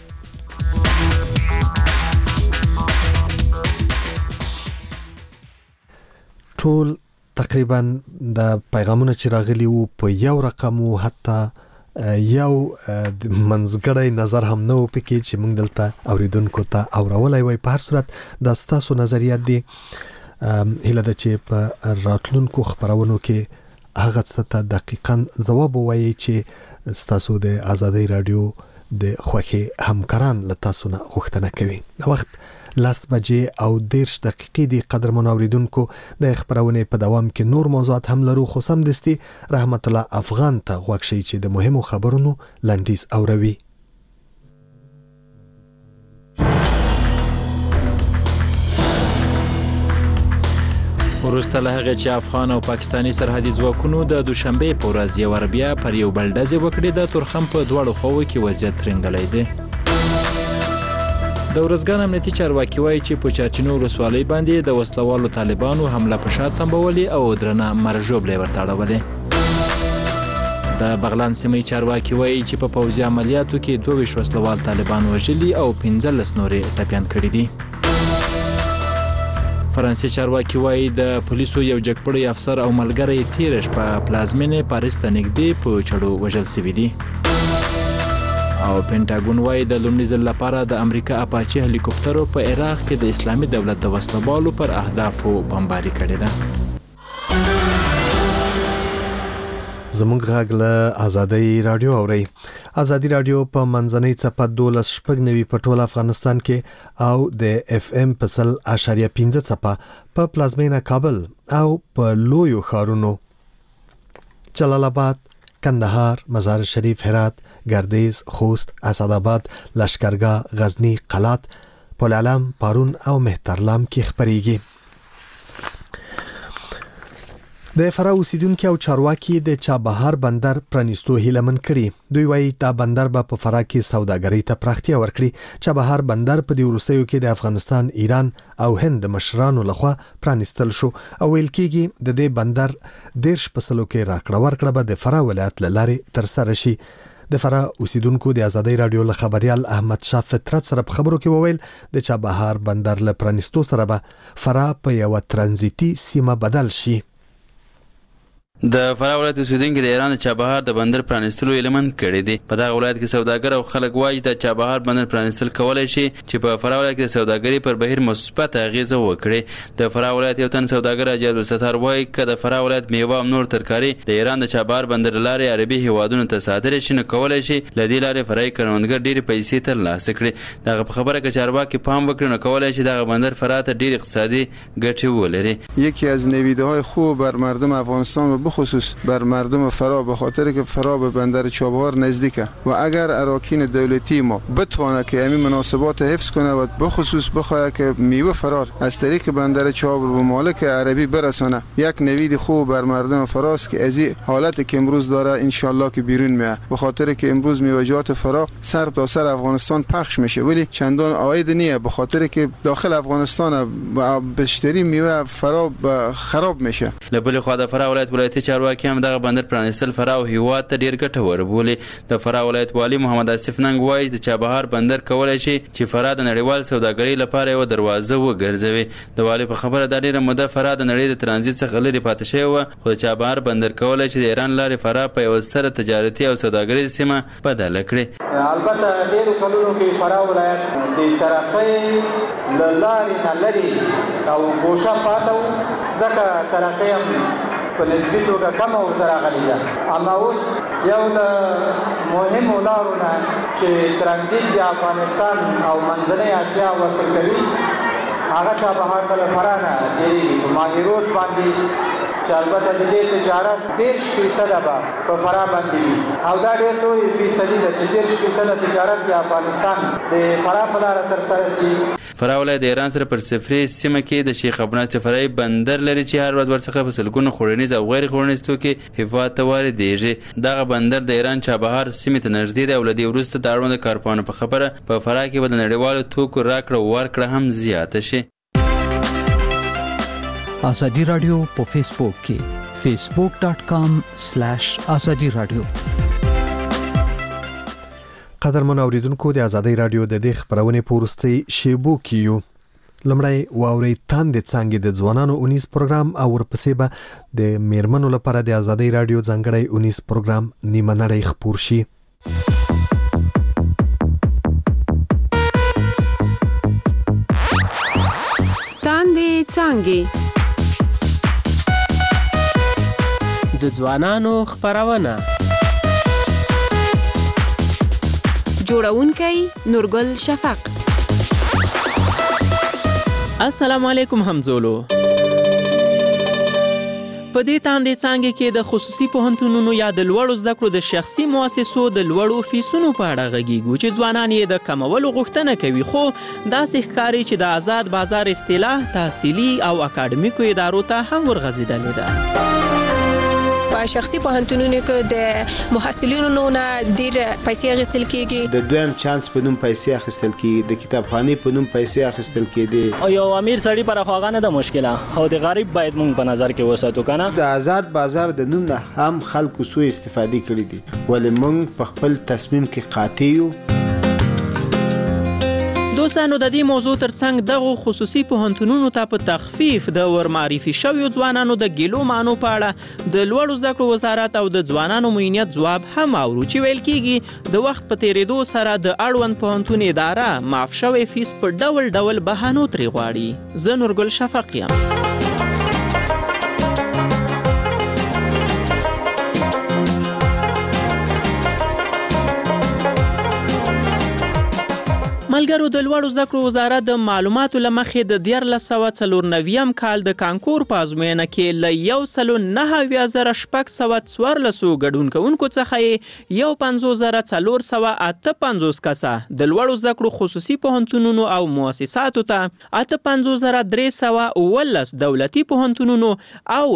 ټول تقریبا د پیغامونه چې راغلي وو په یو رقم وو، حتی یو منځګړی نظر هم نه و پکې چې موږ دلته اوریدونکو ته اورولای وای. په هر صورت دا ستاسو نظریات دي. هیله ده چې په راتلونکو خبرونو کې هغه څه ته دقیقاً ځواب ووایي چې ستاسو د آزادۍ رادیو د خوښي همکاران له تاسو نه غوښتنه کوي. د وخت 10:10 دی. قدرمن اوریدونکو د خبرونه په دوام کې نور موضوعات هم لرو، خو سم دستي رحمت الله افغان ته غوښ شي چې د مهمو خبرونو لنډیز اوروي. وروسته له هغې چې افغان او پاکستاني سرحدي ځواکونو د دوشنبې په ورځ یو بیا پر یو بل ډزې وکړې، د تورخم په دواړو خواو کې وضعیت ترنګلی دی. د ورځګان امنیتي چارواکي وایي چې په چارچینو ولسوالۍ باندې د وسلوالو طالبانو حمله په شا تنبولې او درنه مرژوبلې ورته اړولې. د بغلان سیمې چارواکي وایي چې په پوځي عملیاتو کې 22 وسلوال طالبان وژلي او 15 نورې ټپیان کړي دي. فرانسې چارواکي وایي د پولیسو یو جګپړی افسر او ملګری تېره شپه پلازمینې پاریس ته نږدې په چړو وژل شوي دي. او پینټاګون وایي د لومړي ځل لپاره د امریکا اپاچي هلیکوپټرو په عراق کې د اسلامي دولت د وسلوالو پر اهدافو بمباري کړې ده. زموږ غږ له آزادۍ رادیو اوري. آزادۍ رادیو په منځنۍ څپه 12.9 په ټول افغانستان کې او د FM په 100.5 څپه په پلازمینه کابل او په لویو ښارونو جلال آباد، کندهار، مزار شریف، هرات، گردیز، خوست، اسداباد، لشکرګاه، غزنی، قلات، پل علم، پارون او مهترلام کې خبريږي. د فراه اوسیدونکو او چارواکي د چابهار بندر پرانیستو هیله من کړي. دوی وایي دا بندر به په فراه کې سوداګرۍ ته پراختیا ورکړي. چابهار بندر په دې وروستیو کې د افغانستان، ایران او هند مشرانو لخوا پرانیستل شو او ویل کېږي د دې بندر 10 فصلو کې راکړه ورکړه به د فراه ولایت لارې تر سره شي. د فراه اوسیدونکو د آزادۍ رادیو له خبريال احمد شاه فطرت سره په خبرو کې وویل د چابهار بندر له پرانیستو سره به فراه په یو ترانزیتي سیمه بدل شي. د فراه ولایت اوسیدونکو د ایران د چابهار د بندر پرانیستلو اعلان کړی دی. په دغه ولایت کې سوداګر او خلک وایي د چابهار بندر پرانیستل کولای شي چې په فراه ولایت کې د سوداګرۍ پر بهیر مثبت اغیزه وکړي. د فراه ولایت یو تن سوداګر اجازه الستار وایي چې د فراه ولایت میوه او نور ترکاري د ایران د چابهار بندر لارې عربي هیوادونو ته صادر شي، نو کولای شي لدې لارې فرای کروندګر ډېری پیسې ترلاسه کړي. دغه په خبره کې چارواکي پام وکړي، نو کولای شي دغه بندر فراه ته ډېر اقتصادي ګټه ولري. یکی از نویده‌های خوب بر مردم افغانستان و بخصوص بر مردم فراه به خاطر که فراه به بندر چابهار نزدیکه و اگر اراکین دولتی ما بتونه که همین مناسبات حفظ کنه و بخصوص بخواد که میوه فرار از طریق بندر چابهار به مالک عربی برسونه، یک نوید خوب بر مردم فراه است که از این حالتی که امروز داره ان شاء الله که بیرون میاد. به خاطر که امروز میوه‌جات فراه سر تا سر افغانستان پخش میشه ولی چندان عاید نیه، به خاطر که داخل افغانستان بیشتری میوه فراه خراب میشه. لبل خو د فراه ولایت چارواکي هم دغه بندر پرانیستل فراه او هیواد ته ډیر ګټور بولي. د فراه ولایت والی محمد آصف ننګ وایي د چابهار بندر کولای شي چې فراه د نړیوال سوداګرۍ لپاره یو دروازه وګرځوي. د والی په خبره د ډیره موده فراه د نړۍ د ترانزیت څخه لري پاتې شوی و، خو د چابهار بندر کولای شي د ایران لارې فراه په یو ستره تجارتي او سوداګریزه سیمه بدله کړي. البته ډیرو کلونو کې فراه ولایت د ترقۍ لارې نه لري او ګوشه پاتو ځکه ترقۍ هم په نسبي توګه کم ورته راغلې ده. اما اوس یو د مهمو لارو نه چې ترانزیت د افغانستان او منځنۍ اسیا وصل کوي هغه چابهار ته له فراه نه تېرېږي په ماهي روډ باندې، چې البته د دې تجارت 30% به په فراه باندې وي او دا ډېر لوی فیصدي ده چې 30% تجارت د افغانستان د فراه په لاره ترسره شي. فراه ولایت د ایران سره پر صفري سیمه کې د شیخ ابناس فرای بندر لري چې هر ورځ ورڅخه په سلګونو خوړنیز او غیر خوړنیز توکي هیواد ته واردېږي. دغه بندر د ایران چابهار سیمې ته نږدې دی او له دې وروسته د اړوند کارپانو په خبره په فراه کې به د نړیوالو توکو راکړه ورکړه هم زیاته شي. ازادي رادیو په فیسبوک کې facebook.com/ازادي رادیو. قدرمن اوریدونکو د ازادي رادیو د دې خبرونه پورستي شیبو کیو لمړی واوري تاندې څنګه د ځوانانو 19 پروګرام او ورپسې به د میرمنو لپاره د ازادي رادیو ځانګړی 19 پروګرام نیمه نړۍ خپور شي. تاندې څنګه د ځوانانو خبرونه جوړونکی نورګل شفق. السلام علیکم همزولو. په دې تاندې څنګه کې د خصوصي پوهنتونونو یا د لوړو زده کړو د شخصي مؤسسو د لوړو فیسونو په اړه غږیږو چې ځوانان یې د کمولو غوښتنه کوي، خو داسې ښکاري چې د آزاد بازار اصطلاح تحصیلي او اکاډمیکو ادارو ته هم ورغځېدلې ده. په شخصي پوهنتونونو کې د محصلینو نه ډېر پیسې اخیستل کیږي، د دویم چانس په نوم پیسې اخیستل کیږي، د کتابخانې په نوم پیسې اخیستل کیږي. او یو امیر سړی پر خواغانه د مشکله او د غریب باید مونږ په نظر کې وساتو کنه. د آزاد بازار د نوم نه هم خلکو سوء استفادې کړې دي، ولې مونږ په خپل تصمیم کې قاطع یو. دوستانو د دې موضوع ترڅنګ دغه خصوصي پوهنتونونو ته په تخفیف د ورمعرفي شویو ځوانانو د ګیلو مانو په اړه د لوړو زده کړو وزارت او د ځوانانو معینیت ځواب هم اورو چې ویل کیږي د وخت په تیریدو سره د اړوند پوهنتون اداره معاف شوی فیس په ډول ډول بهانو ترې غواړي. زه نورګل شفق یم. ملګرو، د لوړو زده کړو وزارت د معلوماتو له مخې د 1994 کال د کانکور په ازموینه کې له 1,09,614 ګډون کوونکو څخه 15,458 کسه د لوړو زده کړو خصوصي پوهنتونونو او مؤسساتو ته 58,319 دولتي پوهنتونونو او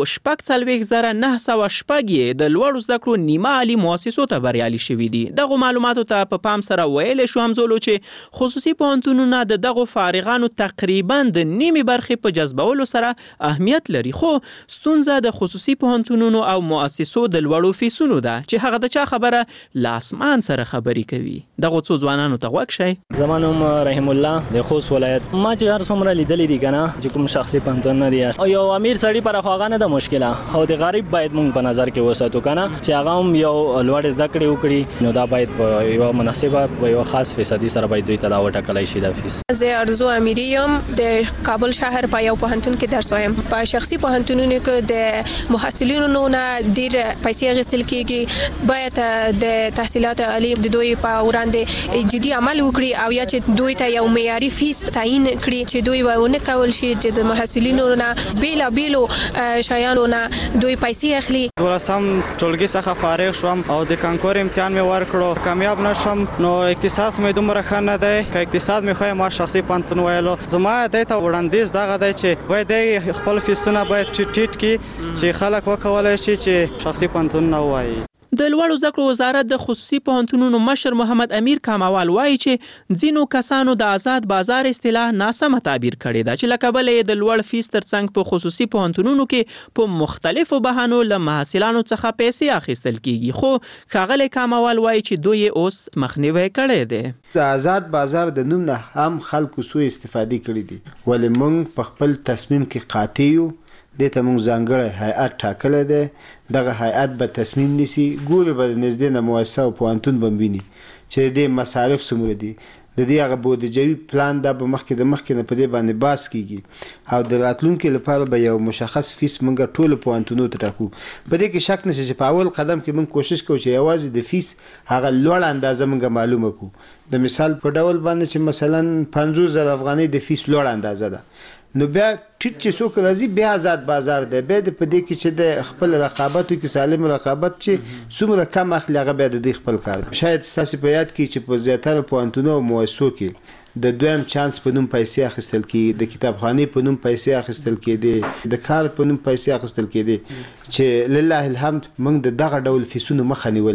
46,906 د لوړو زده کړو نیمه عالی مؤسسو ته بریالي شوي دي. دغه معلوماتو ته په پام سره ویل شو همزولو چې خصوصي پوهنتونونه د دغو فارغانو تقریبا د نیمې برخې په جذبولو سره اهمیت لري، خو ستونزه د خصوصي پوهنتونونو او مؤسسو د لوړو فیسونو ده چې هغه د چا خبره لاسمان سره خبري کوي. دغه څو ځوانانو ته غوږ شئ. زما نوم رحیم الله د خوست ولایت. ما چې هر څومره لیدلې دي کنه چې کوم شخصي پوهنتون نه دی او یو امیر سړی پر خواغانه د مشکله او د غریب باید مونږ په نظر کې وساتو کنه چې هغه هم یو لوړ زده کړې وکړي، نو دا باید یو مناسبه یو خاص فیصدي سره باید دوی ته دا وټاکلای شي د فیس. زه ارزو امیری یم، د کابل شهر په یو پوهنتون کې درس وایم. په شخصي پوهنتونونو کې د محصلینو نه ډېر پیسې اخیستل کیږي، باید د تحصیلات عالی د دوی په وړاندې جدي عمل وکړي او یا چې دوی ته یو معیاري فیس تعیین کړي چې دوی ونه کول شي چې د محصلینو نه بیلابیلو شیانو نه دوی پیسې اخلي. ورسم ټولګي څخه فارغ شوم او د کانکور امتحان مې ورکړو، کامیاب نشم. نو اقتصاد مې دومره ښه نه دی، که اقتصاد مې خو ما شخصي پوهنتون ویلو. زما د ته وړاندیز دغه دی چې باید خپل فیسونه باید ټیټ کړي چې خلک وکولای شي چې شخصي پوهنتون نه وایي. د لوړو زده کړو وزارت د خصوصي پوهنتونونو مشر محمد امیر کاموال وایي چې ځینو کسانو د آزاد بازار اصطلاح ناسمه تعبیر کړې ده چې له کبله د لوړ فیس ترڅنګ په خصوصي پوهنتونونو کې په مختلفو بهانو له محصلانو څخه پیسې اخیستل کیږي، خو ښاغلی کاموال وایي چې دوی اوس مخنیوی کړی دی. د آزاد بازار د نوم نه هم خلکو سوء استفادې کړې دي، ولې مونږ په خپل تصمیم کې قاطع یو. دې ته مونږ ځانګړی هیئت ټاکلی دی، دغه هیئت به تصمیم نیسي، ګوري به د نږدې نه مؤسسه او پوهنتون به ویني چې د دې مصارف څومره دي، د دې هغه بودیجوي پلان دا به مخکې نه په دې باندې بحث کیږي او د راتلونکي لپاره به یو مشخص فیس مونږ ټولو پوهنتونونو ته ټاکو. په دې کې شک نشته چې په اول قدم کې مونږ کوشش کوو چې یوازې د فیس هغه لوړ اندازه مونږ معلومه کړو. د مثال په ډول باندې چې مثلا 50,000 افغانۍ د فیس لوړ اندازه ده، نو بیا ټیټ چې څوک راځي بیا آزاد بازار دی، بیا د په دې کې چې د خپل رقابت کې سالم رقابت چې څومره کم اخلي هغه بیا د دې خپل کار. شاید ستاسو په یاد کې چې په زیاتره پوهنتونونو او مؤسسو کې د دویم چانس په نوم پیسې اخیستل کیږي، د کتابخانې په نوم پیسې اخیستل کېدي، د کار په نوم پیسې اخیستل کېدي چې لله الحمد موږ د دغه ډول فیسونو مخه نیولې.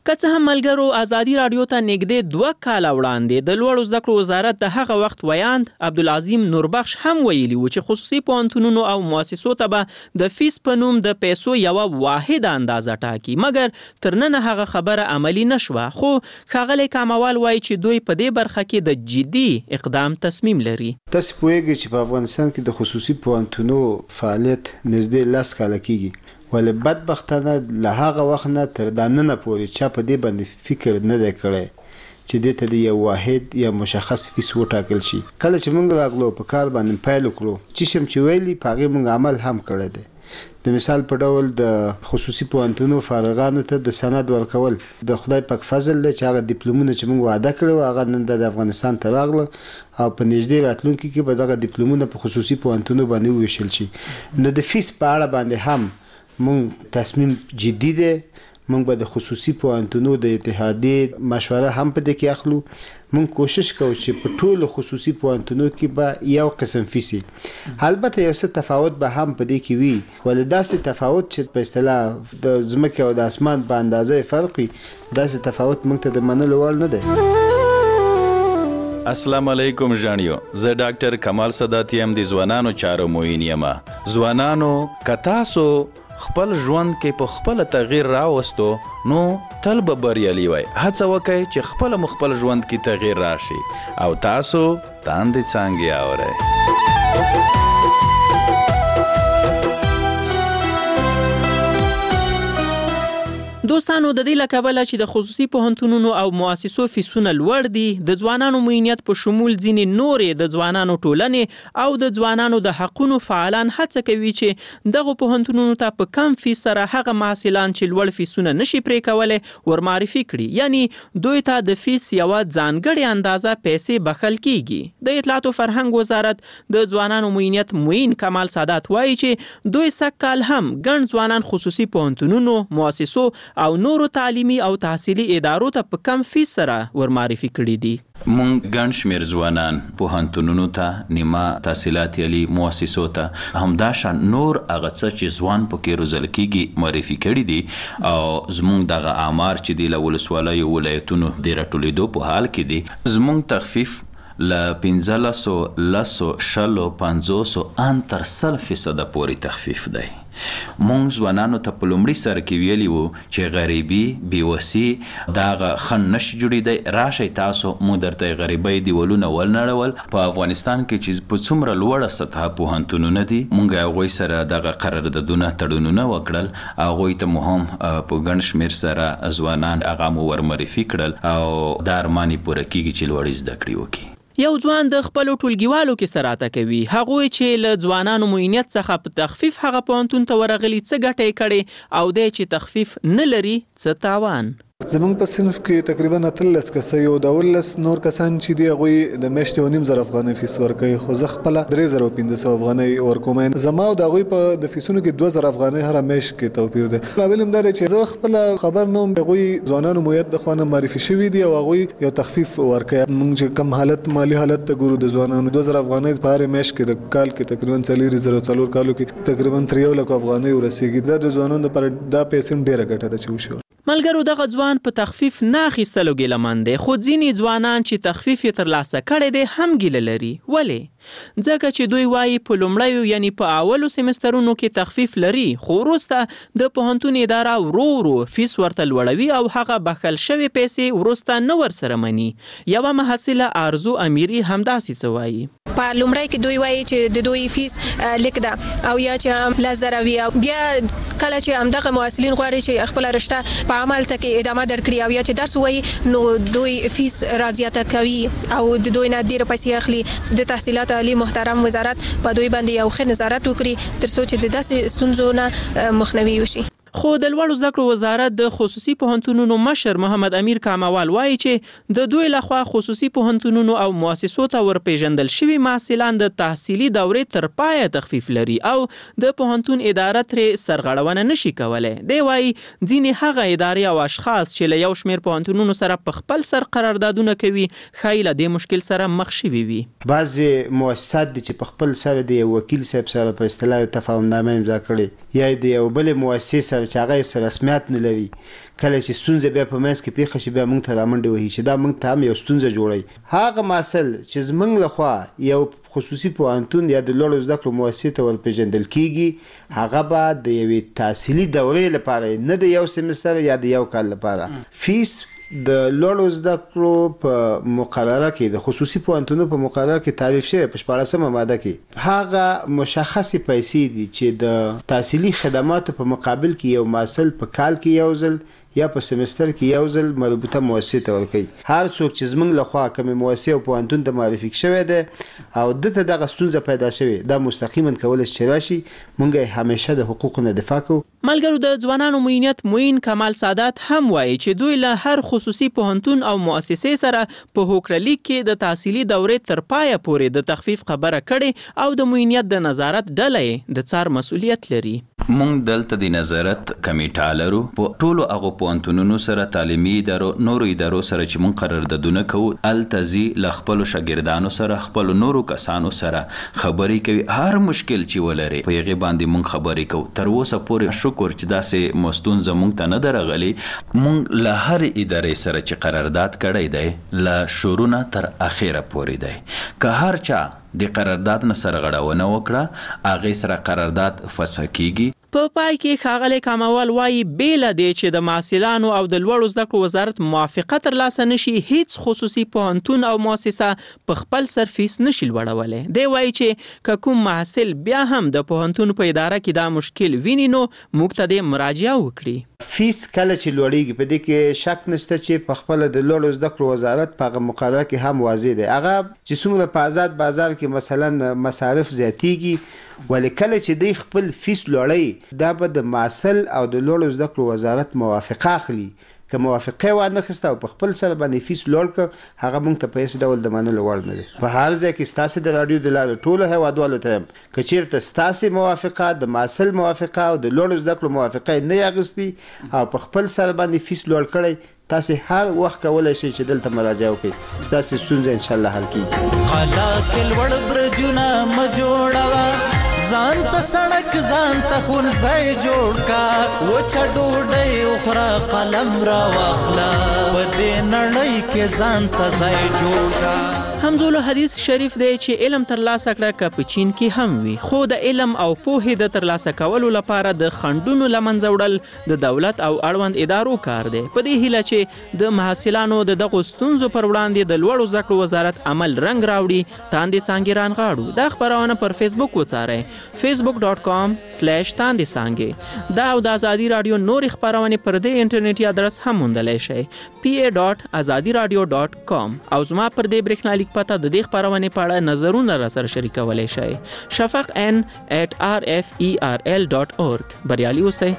که څه هم ملګرو ازادي راډیو ته نږدې 2 کاله وړاندې د لوړو زده کړو وزارت د هغه وخت ویاند عبدالعظیم نوربخش هم ویلي و چې خصوصي پوهنتونونو او مؤسسو ته به د فیس په نوم د پیسو یوه واحده اندازه ټاکي، مګر تر ننه هغه خبره عملي نشوه. خو ښاغلی کاموال وایي چې دوی په دې برخه کې د جدي اقدام تصمیم لري. تاسو پوهیږئ چې په افغانستان کې د خصوصي پوهنتونو فعالیت نږدې 10 کاله کیږي، ولې بدبختانه له هغه وخت نه تر دا ننه پورې چا په دې باندې فکر نه دی کړی چې دې ته د یو واحد یا مشخص فیس وټاکل شي. کله چې موږ راغلو په کار باندې پیل وکړو چې شم چې ویلي په هغې موږ عمل هم کړی دی. د مثال په ډول د خصوصي پوهنتونو فارغانو ته د سند ورکول د خدای پاک فضل دی چې هغه ډیپلومونه چې موږ وعده کړی و هغه نن د افغانستان ته راغله او په نږدې راتلونکي کې به دغه ډیپلومونه په خصوصي پوهنتونو باندې وویشل شي. نو د فیس په اړه باندې هم مونږ تصمیم جدي دی. مونږ به د خصوصي پوهنتونو د اتحادیې مشوره هم په دې کې اخلو. مونږ کوشش کوو چې په ټولو خصوصي پوهنتونو کې به یو قسم فیس وي. البته یو څه تفاوت به هم په دې کې وي، ولې داسې تفاوت چې په اصطلاح د ځمکې او د اسمان په اندازه فرق وي، داسې تفاوت مونږ ته د منلو وړ نه دی. السلام علیکم ژاڼیو، زه ډاکټر کمال صداتی یم د ځوانانو چارو معین یم. ځوانانو که تاسو خپل ژوند کې په خپل تغییر راوستو نو تل به بریالي وای. هڅه وکئ چې خپل ژوند کې تغییر راشي او تاسو تاندې څانګې اورئ. دوستانو د دې له کبله چې د خصوصي پوهنتونونو او مؤسسو فیسونه لوړ دي، د ځوانانو معینیت په شمول ځینې نورې د ځوانانو ټولنې او د ځوانانو د حقونو فعالان هڅه کوي چې دغه پوهنتونونو ته په کم فیس سره هغه محصلان چې لوړ فیسونه نشي پرې کولی ورمعرفي کړي، یعنی دوی ته د فیس یوه ځانګړې اندازه پیسې بخښل کیږي. د اطلاعات او فرهنګ وزارت د ځوانانو معینیت معین کمال سادات وایي چې دوی سږکال هم ګڼ ځوانان خصوصي پوهنتونونو، مؤسسو او نورو تعلیمي او تحصیلي ادارو ته په کم فیس سره ورمعرفي کړي دي. مونږ ګڼ شمېر ځوانان پوهنتونونو ته، نیمه تحصیلات یلي مؤسسو ته، همداشان نور هغه څه چې ځوان پکې روزل کیږي معرفي کړي دي او زمونږ دغه اعمار چې دي له ولسوالیو ولایتونو د راټولېدو په حال کې دي. زمونږ تخفیف له 15 لسو شلو 50 ان تر 100% پورې تخفیف دی. مونږ ځوانانو ته په لومړي سر کې ویلي وو چې غریبي بېوسي دغه ښه نشي جوړېدی، راشئ تاسو موږ درته غریبۍ دیوالونه ولنړول. په افغانستان کې چې په څومره لوړه سطحه پوهنتونونه دي، مونږ هغوی سره دغه قراردادونه تړونونه وکړل، هغوی ته مو هم په ګڼ شمېر سره ځوانان هغه مو ورمعرفي کړل او دا ارمان یې پوره کیږي چې لوړې زده کړې وکړي. یو ځوان د خپلو ټولګیوالو کې سراته کوي، هغوی چې له ځوانانو معینیت څخه په تخفیف هغه پوهنتون ته ورغلي څه ګټه یې کړې او دی چې تخفیف نه لري څه تاوان. زمونږ په صنف کې تقریبا 13 کسه یو 14 نور کسان چې دی هغوی د میاشتې 2.5 افغانۍ فیس ورکوي، خو زه خپله 3500 افغانۍ ورکوم. زما او د هغوی په د فیسونو کې 2000 افغانۍ هره میاشت کې توپیر دی. لامل هم دا دی چې زه خپله خبر نه وم، هغوی ځوانانو معیت د خوا نه معرفي شوي دي او هغوی یو تخفیف ورکوي. موږ چې کم حالت مالي حالت ته ګورو د ځوانانو 2000 افغانۍ په هرې میاشت کې د کال کې تقریبا 4 کالو کې تقریبا 3 لک افغانۍ ورسیږي. دا د ځوانانو لپاره دا پیسې هم ډېره ګټه ده چې وشي. ملګرو دغه ځوان په تخفیف نه اخیستلو ګیلهمن دی، خو ځینې ځوانان چې تخفیف یې ترلاسه کړی دی هم ګیله لري. ولې؟ ځکه چې دوی وایي په لومړیو یعنی په اولو سمسترونو کې تخفیف لري، خو وروسته د پوهنتون اداره ورو فیس ورته لوړوي او هغه بخښل شوې پیسې وروسته نه ورسره مني. یوه محصله آرزو امیري همداسې څه وایي. په لومړی کې دوی وایي چې د دوی فیس لیک ده او یا چې 10,000 وي، بیا کله چې همدغه محصلین غواړي چې خپل رشته په عمل ته کې ادامه درکړي او یا چې درس وایي نو دوی فیس رازیاته کوي او د دوی نه ډېره پیسې اخلي. د تحصیلات عالی محترم وزارت په دوی باندې یو ښه نظارت وکړي تر څو چې د داسې ستونزو نه مخنیوي وشي. خو د لوړو زده کړو وزارت د خصوصي پوهنتونونو مشر محمد امیر کاموال وایي چې د دوی لخوا خصوصي پوهنتونونو او مؤسسو ته ورپېژندل شوي محصلان د تحصیلي دورې تر پایه تخفیف لري او د پوهنتون اداره ترې سرغړونه نشي کولی. دی وایي ځینې هغه ادارې او اشخاص چې له یو شمېر پوهنتونونو سره په خپل سر قراردادونه کوي ښایي له دې مشکل سره مخ شوي وي. بعضې مؤسسات دي چې په خپل سر د یو وکیل صاحب سره په اصطلاح تفاهمنامه امضا کړې یا د یو بلې مؤسسې سره چې هغه رسمیت نه لري کله چې ستونزه بیا په منځ کې پیښه شي بیا موږ ته رامنډې وهي چې دا موږ ته هم یو ستونزه جوړوي. هغه محصل چې زموږ لخوا یو خصوصي پوهنتون یا د لوړو زده کړو مؤسسې ته ورپېژندل کیږي هغه به د یوې تحصیلي دورې لپاره نه د یو سمستر یا د یو کال لپاره فیس د لوړو زده کړو په مقرره کې د خصوصي پوهنتونونو په مقرره کې تعریف شوی په 14مه ماده کې هغه مشخصې پیسې دي چې د تحصیلي خدماتو په مقابل کې یو محصل په کال کې یو ځل یا په سمستر کې یو ځل مربوطه مؤسسې ته ورکوي. هر څوک چې زموږ لخوا کومې مؤسسې او پوهنتون ته معرفي شوی دی او دته دغه ستونزه پیدا شوې دا مستقیما کولی شي چې راشي موږ همیشه د حقوقو نه دفاع کوو. ملګرو د ځوانانو معینیت معین کمال سعادت هم وایي چې دوی له هر خصوصي پوهنتون او مؤسسې سره په هوکړلیک کې د تحصیلي دورې تر پایه پورې د تخفیف خبره کړې او د معینیت د نظارت ډله د څار مسؤلیت لري. مونږ دلته د نظارت کمیټه لرو په ټولو هغو پوهنتونونو سره تعلیمي ادارو نورو ادارو سره چې مونږ قراردادونه کوو التزي له خپلو شاګردانو سره خپلو نورو کسانو سره خبرې کوي هر مشکل چې ولري په هغې باندې مونږ خبرې کوو. تر اوسه پورې شکر چې داسې مستونزه مونږ ته نه ده راغلې. مونږ له هر ادارې سره چې قرارداد کړی دی له شروع نه تر اخره پورې دی که هر چا د قرارداد نه سرغړونه وکړه هغې سره قرارداد فسخ کیږي. په پای کې ښاغلی کاموال وایي بیله دی چې د محصلانو او د لوړو زده کړو وزارت موافقه ترلاسه نشي هیڅ خصوصي پوهنتون او مؤسسه په خپل سر فیس نشي لوړولی. دی وایي چې که کوم محصل بیا هم د پوهنتون په اداره کې دا مشکل ویني نو موږ ته د مراجعه وکړي. فیس کله چې لوړیږي په دې کې شک نشته چې په خپل د لوړو زده کړو وزارت په هغه مقرره کې هم واضح دی هغه چې څومره په آزاد بازار کې مثلا مصارف زیاتیږي ولې کله چې دوی خپل فیس لوړوي دا به د محصل او د لوړو زده کړو وزارت موافقه اخلي. که موافقه وانه خسته او په خپل سره باندې فیس لوړ کړ هغه موږ ته په هیڅ ډول د منلو وړ نه دی. په هر ځای کې ستاسې د راډیو د لارې ټولو هیوادوالو ته یم که چېرته ستاسې موافقه د محصل موافقه او د لوړو زده کړو موافقه یې نه یې اخیستي او په خپل سره باندې فیس لوړ کړی تاسې هر وخت کولی شئ چې دلته مراجعه وکړئ ستاسې ستونزه انشاءالله حل کېږي. قلا کې لوړ برجونه مه جوړوه ځان ته سړک ځان ته ښوونځی جوړ کا وچه ډوډۍ وخوره قلم را واخله په دې نړۍ کې ځان ته ځای جوړ کا. همزولو حدیث شریف دی چې علم ترلاسه کړه که په چین کې هم وي خو د علم او پوهې د ترلاسه کولو لپاره د خنډونو له منځه وړل د دولت او اړوند ادارو کار دی. په دې هیله چې د محصلانو د دغو ستونزو پر وړاندې د لوړو زده کړو وزارت عمل رنګ راوړي تاندې څانګې رانغاړو. دا خپرونه پر فیسبوک وڅارئ facebook.com/تاندې څانګې. دا او د ازادي راډیو نورې خپرونې پر دې انټرنیټي ادرس هم موندلی شئ pa.azadiradio.com او زما پر دې برېښنالیک پته د دې خپرونې په اړه نظرونه راسره شریکولی شئ shafaqn@rferl.org. بریالي اوسئ.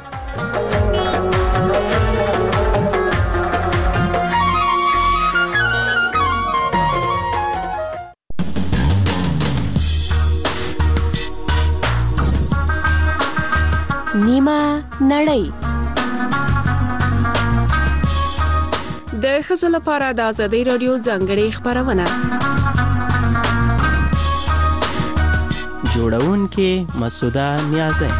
نیمه نړۍ د ښځو لپاره د ازادي راډیو ځانګړې خپرونه جوړونکې مسعوده نیازی.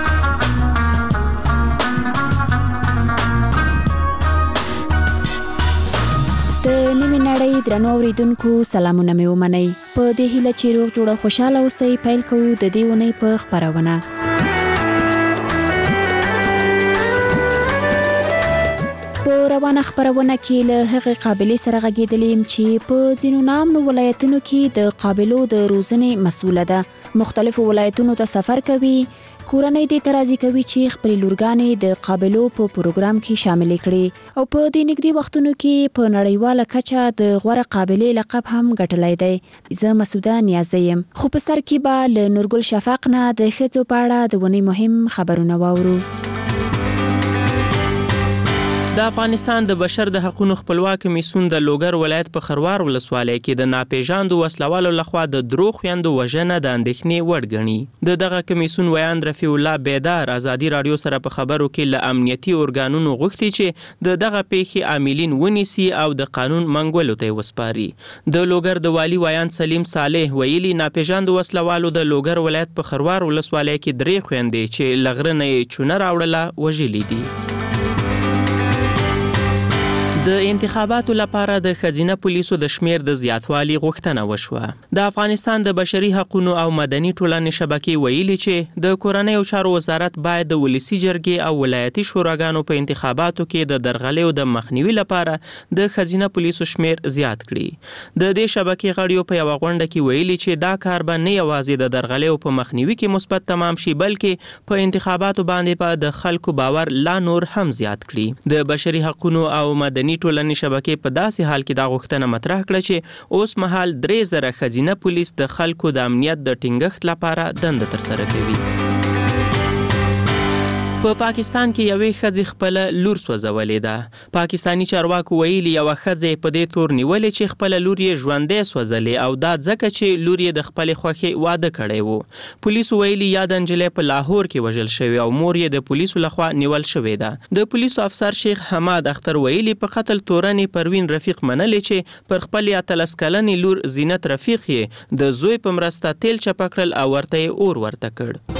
د نیمه نړۍ درنو اوریدونکو سلامونه مې ومنئ. په دې هیله چې روغ جوړه خوشاله اوسئ پیل کوو د دې اونۍ په خپرونه. په روانه خپرونه کې له هغې قابلې سره غږېدلې چې په ځینو نامنو ولایتونو کې د قابلو د روزنې مسؤله ده. مختلفو ولایتونو ته سفر کوي کورنۍ دې ترازی کوي چې خپل لورګانې د قابلو په پروګرام کې شامل کړي او په دې نږدې وختونو کې په نړیواله کچه د غوره قابلې لقب هم ګټلی دی. زه مسعوده نیازی یم. خو په سر کې به له نورګل شفاق نه د ښځو په اړه د ونې مهم خبرونه واورو. د افغانستان د بشر د حقوقو خپلواک کمیسیون د لوګر ولایت په خروار ولسوالۍ کې د ناپېژاندو وسلوالو لخوا د درو خویندو وژنه د اندېښنې وړ ګڼي. دغه کمیسیون ویان رفیع الله بیدار ازادي رادیو سره په خبرو کې له امنیتي ارګانونو غوښتي چې دغه پیښې عاملین ونیسي او د قانون منګولو ته وسپاري. د لوګر د والی ویان سلیم صالح ویلي ناپېژاندو وسلوالو د لوګر ولایت په خروار ولسوالۍ کې درې خویندې چې لغره نه یې چونه راوړله وژلي دي. د انتخاباتو لپاره د ښځینه پولیسو د شمیر د زیاتوالي غوښتنه وشوه. د افغانستان د بشري حقوقو او مدني ټولنې شبکې ویلي چې د کورنۍ او چارو وزارت باید د ولسی جرګې او ولایتي شوراګانو په انتخاباتو کې د درغلیو د مخنیوي لپاره د ښځینه پولیسو شمیر زیات کړي. د دې شبکې غړیو په یو غونډه کې ویلي چې دا کار به نه یوازې د درغلیو په مخنیوي کې مثبت تمام شي بلکې په انتخاباتو باندې په د خلکو باور لا نور هم زیات کړي. د بشري حقوقو او مدني ټولنې شبکې په داسې حال کې دا غوښتنه مطرح کړه چې اوس مهال 3000 ښځینه پولیس د خلکو د امنیت د ټینګښت لپاره دنده ترسره کوي. په پاکستان کې یوې ښځې خپله لور سوځولې ده. پاکستاني چارواکو ویلي یوه ښځې په دې تور نیولې چې خپله لور یې ژوندۍ سوځلې او دا ځکه چې لور یې د خپلې خوښې واده کړی و. پولیسو ویلي یاده نجلۍ په لاهور کې وژل شوې او مور یې د پولیسو لخوا نیول شوې ده. د پولیسو افسر شیخ حماد اختر ویلي په قتل تورنې پروین رفیق منلې چې پر خپلې 13 کلنې لور زینت رفیق یې د زوی په مرسته تیل چپه کړل او ورته یې اور ورته کړ.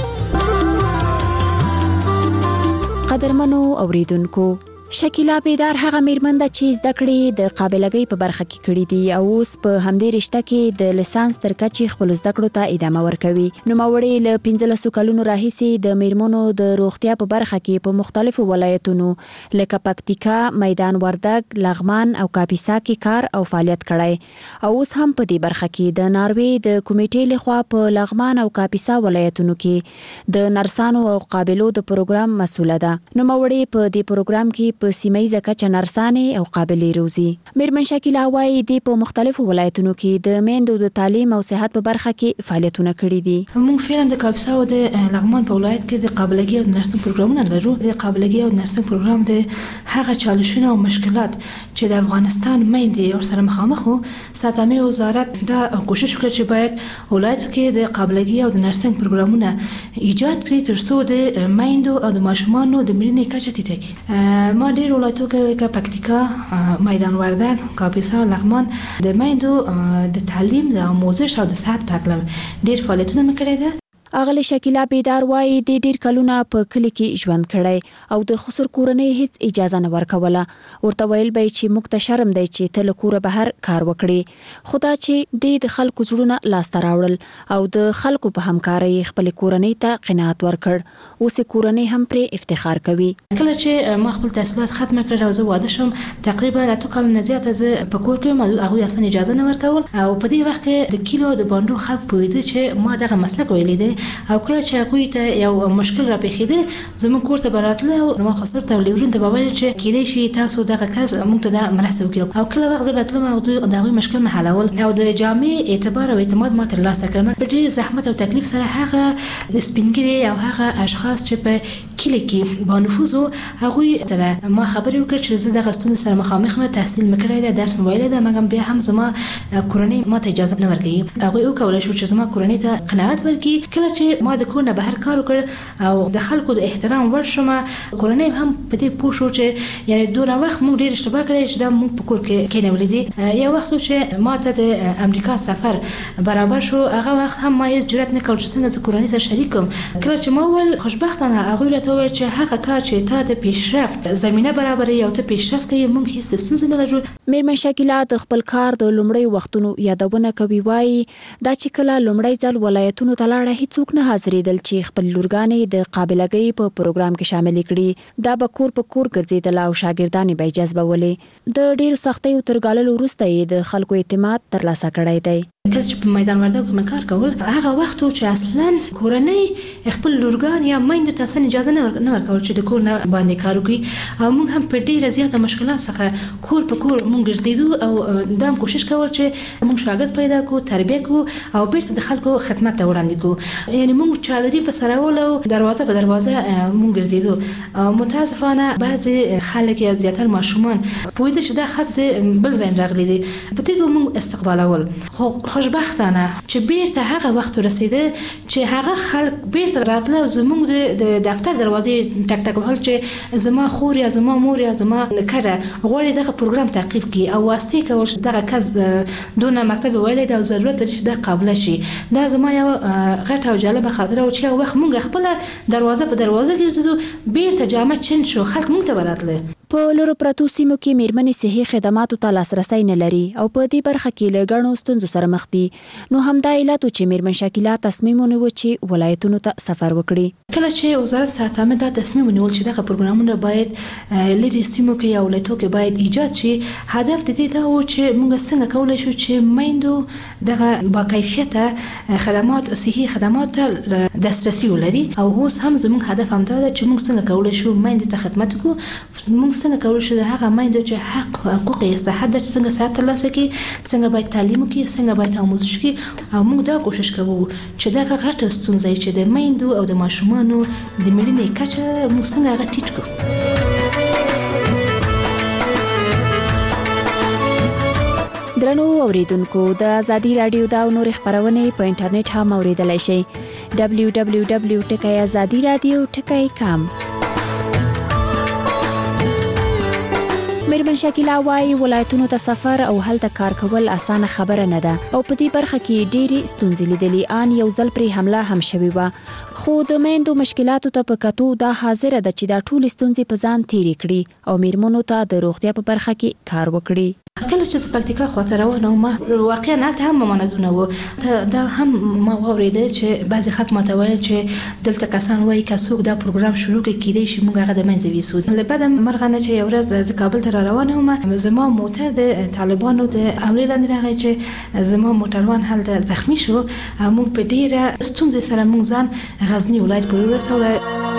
قدرمنو اوریدونکو، شکیلا بیدار هغه میرمن ده چې زده کړې د قابلګۍ په برخه کې کړې دي او اوس په همدې رشته کې د لیسانس تر کچې خپل زده کړو ته ادامه ورکوي. نوموړې له 15 کلونو راهیسې د میرمنو د روغتیا په برخه کې په مختلفو ولایتونو لکه پکتیکا، میدان وردګ، لغمان او کاپیسا کې کار او فعالیت کړی او اوس هم په دې برخه کې د ناروې د کمیټې لخوا په لغمان او کاپیسا ولایتونو کې د نرسانو او قابلو د پروګرام مسؤله ده. نوموړې په دې پروګرام کې په سیمه کچه نرسانې او قابلې روزي. میرمن شکیلا وايي د په مختلفو ولایتونو کې د میندو د تعلیم او صحت په برخه کې فعالیتونه کړي دي. موږ فعلا د کاپیسا او د لغمان په ولایت کې د قابلګۍ او نرسنګ پروګرامونه لرو. د قابلګۍ او نرسنګ پروګرام د هغه چالشونه او مشکلات چې د افغانستان میندې ورسره مخامخ وو، ساتمه وزارت دا کوشش وکړ چې باید ولایتو کې د قابلګۍ او د نرسنګ پروګرامونه ایجاد کړي ترڅو د میندو او د ماشومانو د مړینې کچه ټیټه کړي. ما ډېر ولایتو کې لکه پکتیکا، میدان وردګ، کاپیسا، لغمان د میندو د تعلیم د آموزش او د صحت په اړه ډېر فعالیتونه مې کړي دي. اغلی شکیلا بیدار وايي د ډېر کلونه په کلی کې ژوند کړی او د خسر کورنۍ هیڅ اجازه نه ورکوله. ورته ویل به چې موږ ته شرم دی چې ته له کوره بهر کار وکړي، خو دا چې د خلکو زړونه لاسته راوړل او د خلکو په همکارۍ خپل کورنۍ ته قناعت ورکړ. اوس کورنۍ هم پرې افتخار کوي. کله چې ما خپل تحصیلات ختم کړل او زه واده شوم، تقریبا 8 کال نه زیاته زه په کور کې هغوی اصلا اجازه نه ورکول او په دې وخت کې د کیلو د باندو خلک پوهېده چې ما دغه مسلک ویلی دی او کله چې هغوی ته یو مشکل را پیښېده زموږ کور ته به راتله او زما خسر ته ورون ته به ویل چې کیدای شي تاسو دغه کس موږ ته د مرسته وکړي او کله وخت زه به تلم او دوی د هغوی مشکل مې حلول او د جامع اعتبار او اعتماد ما ترلاسه کړم. په ډېر زحمت او تکلیف سره هغه د سپینګیري او هغه اشخاص چې په کلی کې با نفوذ وو هغوی سره ما خبرې وکړې چې زه دغه ستونزې سره مخامخ یم، تحصیل مې کړی دی، درس مې ویلی دی، مګر بیا هم زما کورنۍ ما ته اجازه نه ورکوي. هغوی وکولی شو چې زما کورنۍ ته قناعت ورکړي. کله چې ما د کور نه بهر کار وکړ او د خلکو د احترام وړ شوم، کورنۍ هم په دې پوه شو چې یعنی دوره وخت موږ ډېر اشتباه کړی چې دا موږ په کور کې کېنولې دي. یو وخت چې ما ته د امریکا سفر برابر شو، هغه وخت هم ما هیڅ جرئت نه کول چې څنګه زه کورنۍ سره شریک کړم. کله چې ما وویل خوشبختانه هغوی راته وویل چې هغه کار چې تا د پیشرفت زمینه برابروي او ته پیشرفت کوي موږ هیڅ ستونزه نه لرو. میرمن شکیلا د خپل کار د لومړۍ وختونو یادونه کوي. وايي دا چې کله لومړی ځل ولایتونو ته لاړه هیڅوک نه حاضرېدل چې خپل لورګانې د قابلګۍ په پروګرام کې شامل کړي. دا به کور په کور ګرځېدل او شاګردانې به جذبولې. د ډېرو سختیو تر ګاللو وروسته یې د خلکو اعتماد ترلاسه کړی دی. کله چې په میدان وردګو کې کار کول هغه وخت چې اصلا کورنۍ خپل لورګان یا میندو ته اصلا اجازه نه ورکول چې د کور نه باندې کار وکړي او موږ هم په ډیره زیاته مشکلات څخه کور په کور موږ ګرځېدو او دا کوشش کول چې موږ شاګرد پیدا کړو تربیه کړو او بیرته د خلکو خدمت ته وړاندې کړو یعنی موږ چالري په سره ولو دروازه په دروازه موږ ګرځېدو متاسفانه بعضی خلک یا زیاتره ماشومان پوهیده چې دا خط بل ځای راغلی دی په دې موږ استقبالول خو خوشبختانه چې بیرته هغه وخت رسیده چې هغه خلک بیرته راتله زموږ د دفتر دروازې ټک ټک وهل چې زما خور یا زما مور یا زما کړه غوړي دغه پروګرام تعقیب کی او واسطه کول چې دغه کس دونه مکتب ویلې دا ضرورت لري چې دا قابل شي دا زما یو غټه او جالبه خاطره او چې وخت موږ خپل دروازه په دروازه ګرځېدو بیرته جامه چین شو خلک موږ ته وراتله په لورو پرتو سیمو کې میرمنې صحي خدماتو ته لاسرسي نه لري او په دې برخه کې له ګڼو ستونزو سره مخ دي نو همدا علت چې میرمن شکیلا تصمیم ونیو چې ولایتونو ته سفر وکړي کله چې وزارت صحت عامه دا تصمیم ونیول چې دغه پروګرامونه باید لري سیمو کې یا ولایتونو کې باید ایجاد شي هدف د دې دا و چې موږ څنګه کولای شو چې میندو دغه با کیفیته خدمات صحي خدمات ته دسترسي ولري او اوس هم زموږ هدف هم دا چې موږ څنګه کولای شو میندو ته خدمت وکړو موږ څنګه کولای شو د هغه میندو چې حقوق یې صحت د څنګه ساتل ترلاسه کړي څنګه باید تعلیم وکړي څنګه باید آموزش وکړي او موږ دا کوشش کوو چې دغه غټه ستونزه چې د میندو او د ماشومانو د مړینې کچه موږ څنګه هغه ټیټ کړو درنو اوریدونکو د ازادي رادیو دا نور خبرونه په انټرنیټ هم اوریدلای شئ www.azadiradio.com میرمن شکیلا وايي ولایتونو ته سفر او هلته کار کول اسانه خبره نه ده او په دې برخه کې ډېری ستونزې لیدلې ان یو ځل پرې حمله هم شوې و خو د میندو مشکلاتو ته په کتو دا حاضر ده چې دا ټول ستونزې په ځان تیرې کړي او میرمنو ته د روغتیا په برخه کې کار وکړي کله چې پکتیکا خاطر روانه ما واقعا هلته هم ممانعتونه و دا هم ما واورېده چې بعضی خلک ماته ویل چې دلته کسان وایي که څوک دا پروګرام شروع کړي کیدای شي موږ هغه د منځه ویسو له بعده مرغانه چې یو ورځ د کابل ته روانه وم زما موټر د طالبانو د حمله لاندې راغی چې زما موټروان هلته زخمی شو موږ په ډیره ستونزې سره موږ ځان غزنی ولایت پورې ورسولو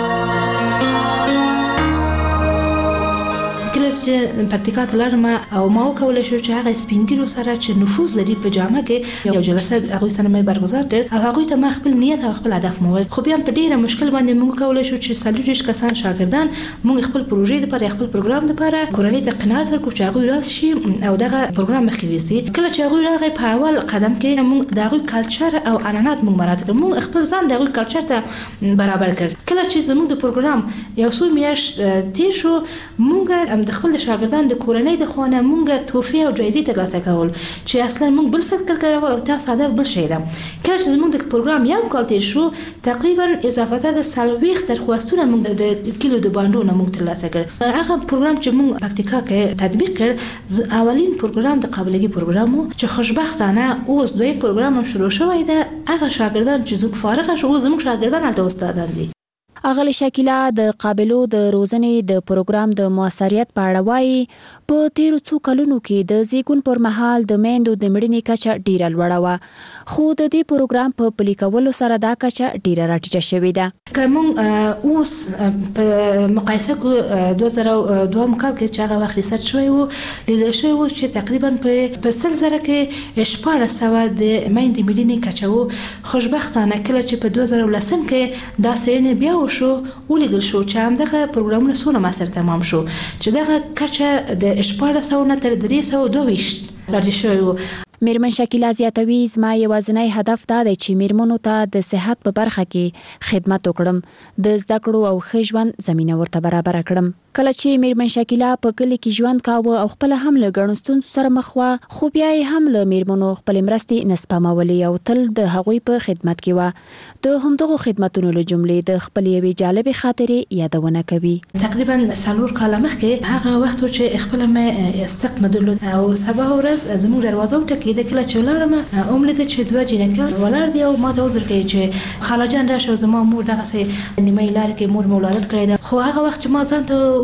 چې پکتیکا ته لاړم او ما وکولای شو چې هغه سپینګیرو سره چې نفوذ لري په جامه کې یو جلسه هغه سره مې برگزار کړ او هغه ته ما خپل نیت او خپل هدف مو خو بیا په ډیره مشکل باندې موږ کولای شو چې سلوریش کسان شاګردان موږ خپل پروژې لپاره خپل پروګرام لپاره کورنۍ ته قناعت ورکړو چې هغه راز شي او دغه پروګرام مخې وسی کله چې هغه راغی په اول قدم کې موږ دغه کلچر او عنعنات موږ مراعات کړو موږ خپل ځان دغه کلچر ته برابر کړ کله چې زموږ د پروګرام یو څو میاشت تیر شو موږ د خپل شاګردان د کورنۍ د خوانه مونږ توفیه او جایزې ترلاسه کول چې اصلا مونږ بل فکر کړو او تاسو هدف بل شي ده کله چې زموږ د پروګرام یو کال تیر شو تقریبا اضافه تر سلويخ درخواستونه مونږ د کیلو د باندونه مونږ ترلاسه کړ هغه پروګرام چې مونږ پکتیکا کې تطبیق کړ اولین پروګرام د قابلیت پروګرام چې خوشبختانه اوس دوی پروګرام شروع شوی ده هغه شاګردان چې زموږ فارغ شو زموږ شاګردان هلته استادان دي اغلی شکیلا د قابلو د روزنې د پروګرام د موثریت په اړه وایي په تیرو څو کلونو کې د زیږون پر مهال د میندو د مړینې کچه ډیره لوړه وه خو د دې پروګرام په پلي کولو سره دا کچه ډیره راټیټه شوې ده که موږ اوس په مقایسه کو 2002 کال کې چې هغه وخت ریسرچ شوی و لیدل شوی و چې تقریبا په 100,000 کې 1400 د میندې مړینې کچه و خوشبختانه کله چې په 2010 کې دا څېړنه بیا شو ولیدل شو چې همدغه پروګرامونه څونه موثر تمام شو چې دغه کچه د 1400 نه تر 322 راځي شوی و میرمن شکیلا زیاتوي زما یوازینی هدف دا دی چې میرمنو ته د صحت په برخه کې خدمت وکړم د زده کړو او ښه ژوند زمینه ورته برابر کړم کله چې میرمن شکیلا په کلی کې ژوند کاوه او خپل هم له ګڼو ستونزو سره مخ وه خو بیا یې هم له میرمنو خپل مرستې نه سپمولې او تل د هغوی په خدمت کې وه د همدغو خدمتونو له جملې د خپل یوې جالبې خاطرې یادونه کوي تقریبا 4 کال مخکې هغه وخت چې خپل مې استقامت درلود او سبا ورځ زموږ دروازه وټکېده کله چې ولرم عملته چې دوه جنکه ولر دی او ما ته وزر کوي چې خاله جان راشه زما مور دغه سي نیمه لار کې مور مولادت کړې ده خو هغه وخت ما ځان ته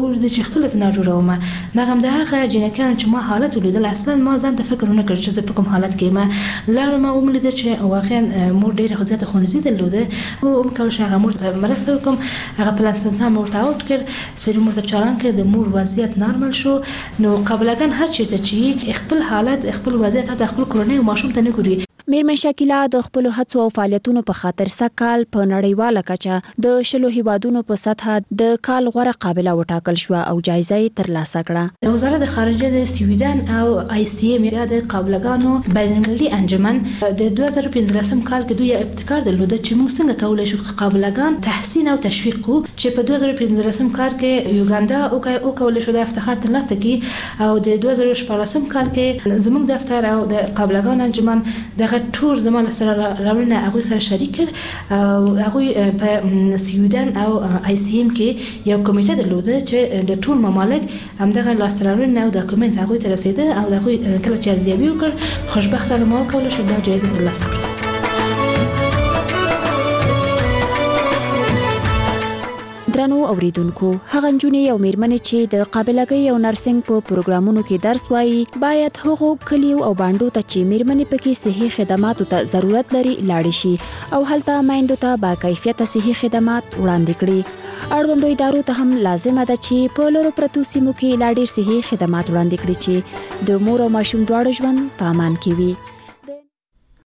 د خپل زنا جوړوم ما هم د هغه جنکان چې ما حالت ولیدل اصلا ما ځان ته فکر نه کړ چې زه په کوم حالت کې ما لاره ما وملید چې واقعا مور ډیره زیاته خونزي درلوده او کله چې هغه مور ته مرسته وکم هغه پلانسنه مور ته اوټ کړ سری مور ته چالان کړ د مور وضعیت نارمل شو نو قبلګان هر چی ته چې خپل حالت خپل وضعیت حتی خپل کورنۍ او ماشوم ته نه ګوري میرمن شکیلا د خپل هڅو او فعالیتونو په خاطر سکهال په نړیواله کچه د شلو هیوادونو په سطح د کال غوره قابله وټاکل شو او جایزه یې ترلاسه کړه. وزارت خارجه د سویډن او آی سی ایم یا د قابلګانو بین‌المللي انجمن د 2015 کال کې دوی ابتکار درلود چې موږ څنګه کولای شو قابلګان تحسین او تشویق کو چې په 2015 کال کې یوګاندا او کولای شو د افتخار ترلاسه کړي او د 2014 کال کې زموږ دفتر او د قابلګان انجمن د ټول زموږ سره راوړنه هغه سره شریک کړ او هغه په سویډن او آی سی ایم کې یو کمیټه درلوده چې د ټول ممالک همدغه لاستراوړنه او ډاکومنت هغه ته رسیده او هغه کله چې ارزیابي وکړ خوشبختانه ما کولای شو د جایزه ترلاسه کړم. درنو اوریدونکو هغه نجونې او میرمنې چې د قابلګۍ او نرسنګ په پروګرامونو کې درس وایي باید هغو کلیو او باندو ته چې میرمنې پکې صحي خدماتو ته ضرورت لري لاړې شي او هلته میندو ته با کیفیت صحي خدمات وړاندې کړي. اړوندو ادارو ته هم لازمه ده چې په لورو پرتو سیمو کې لا ډېر صحي خدمات وړاندې کړي چې د مور او ماشوم دواړو ژوند په امان کې وي.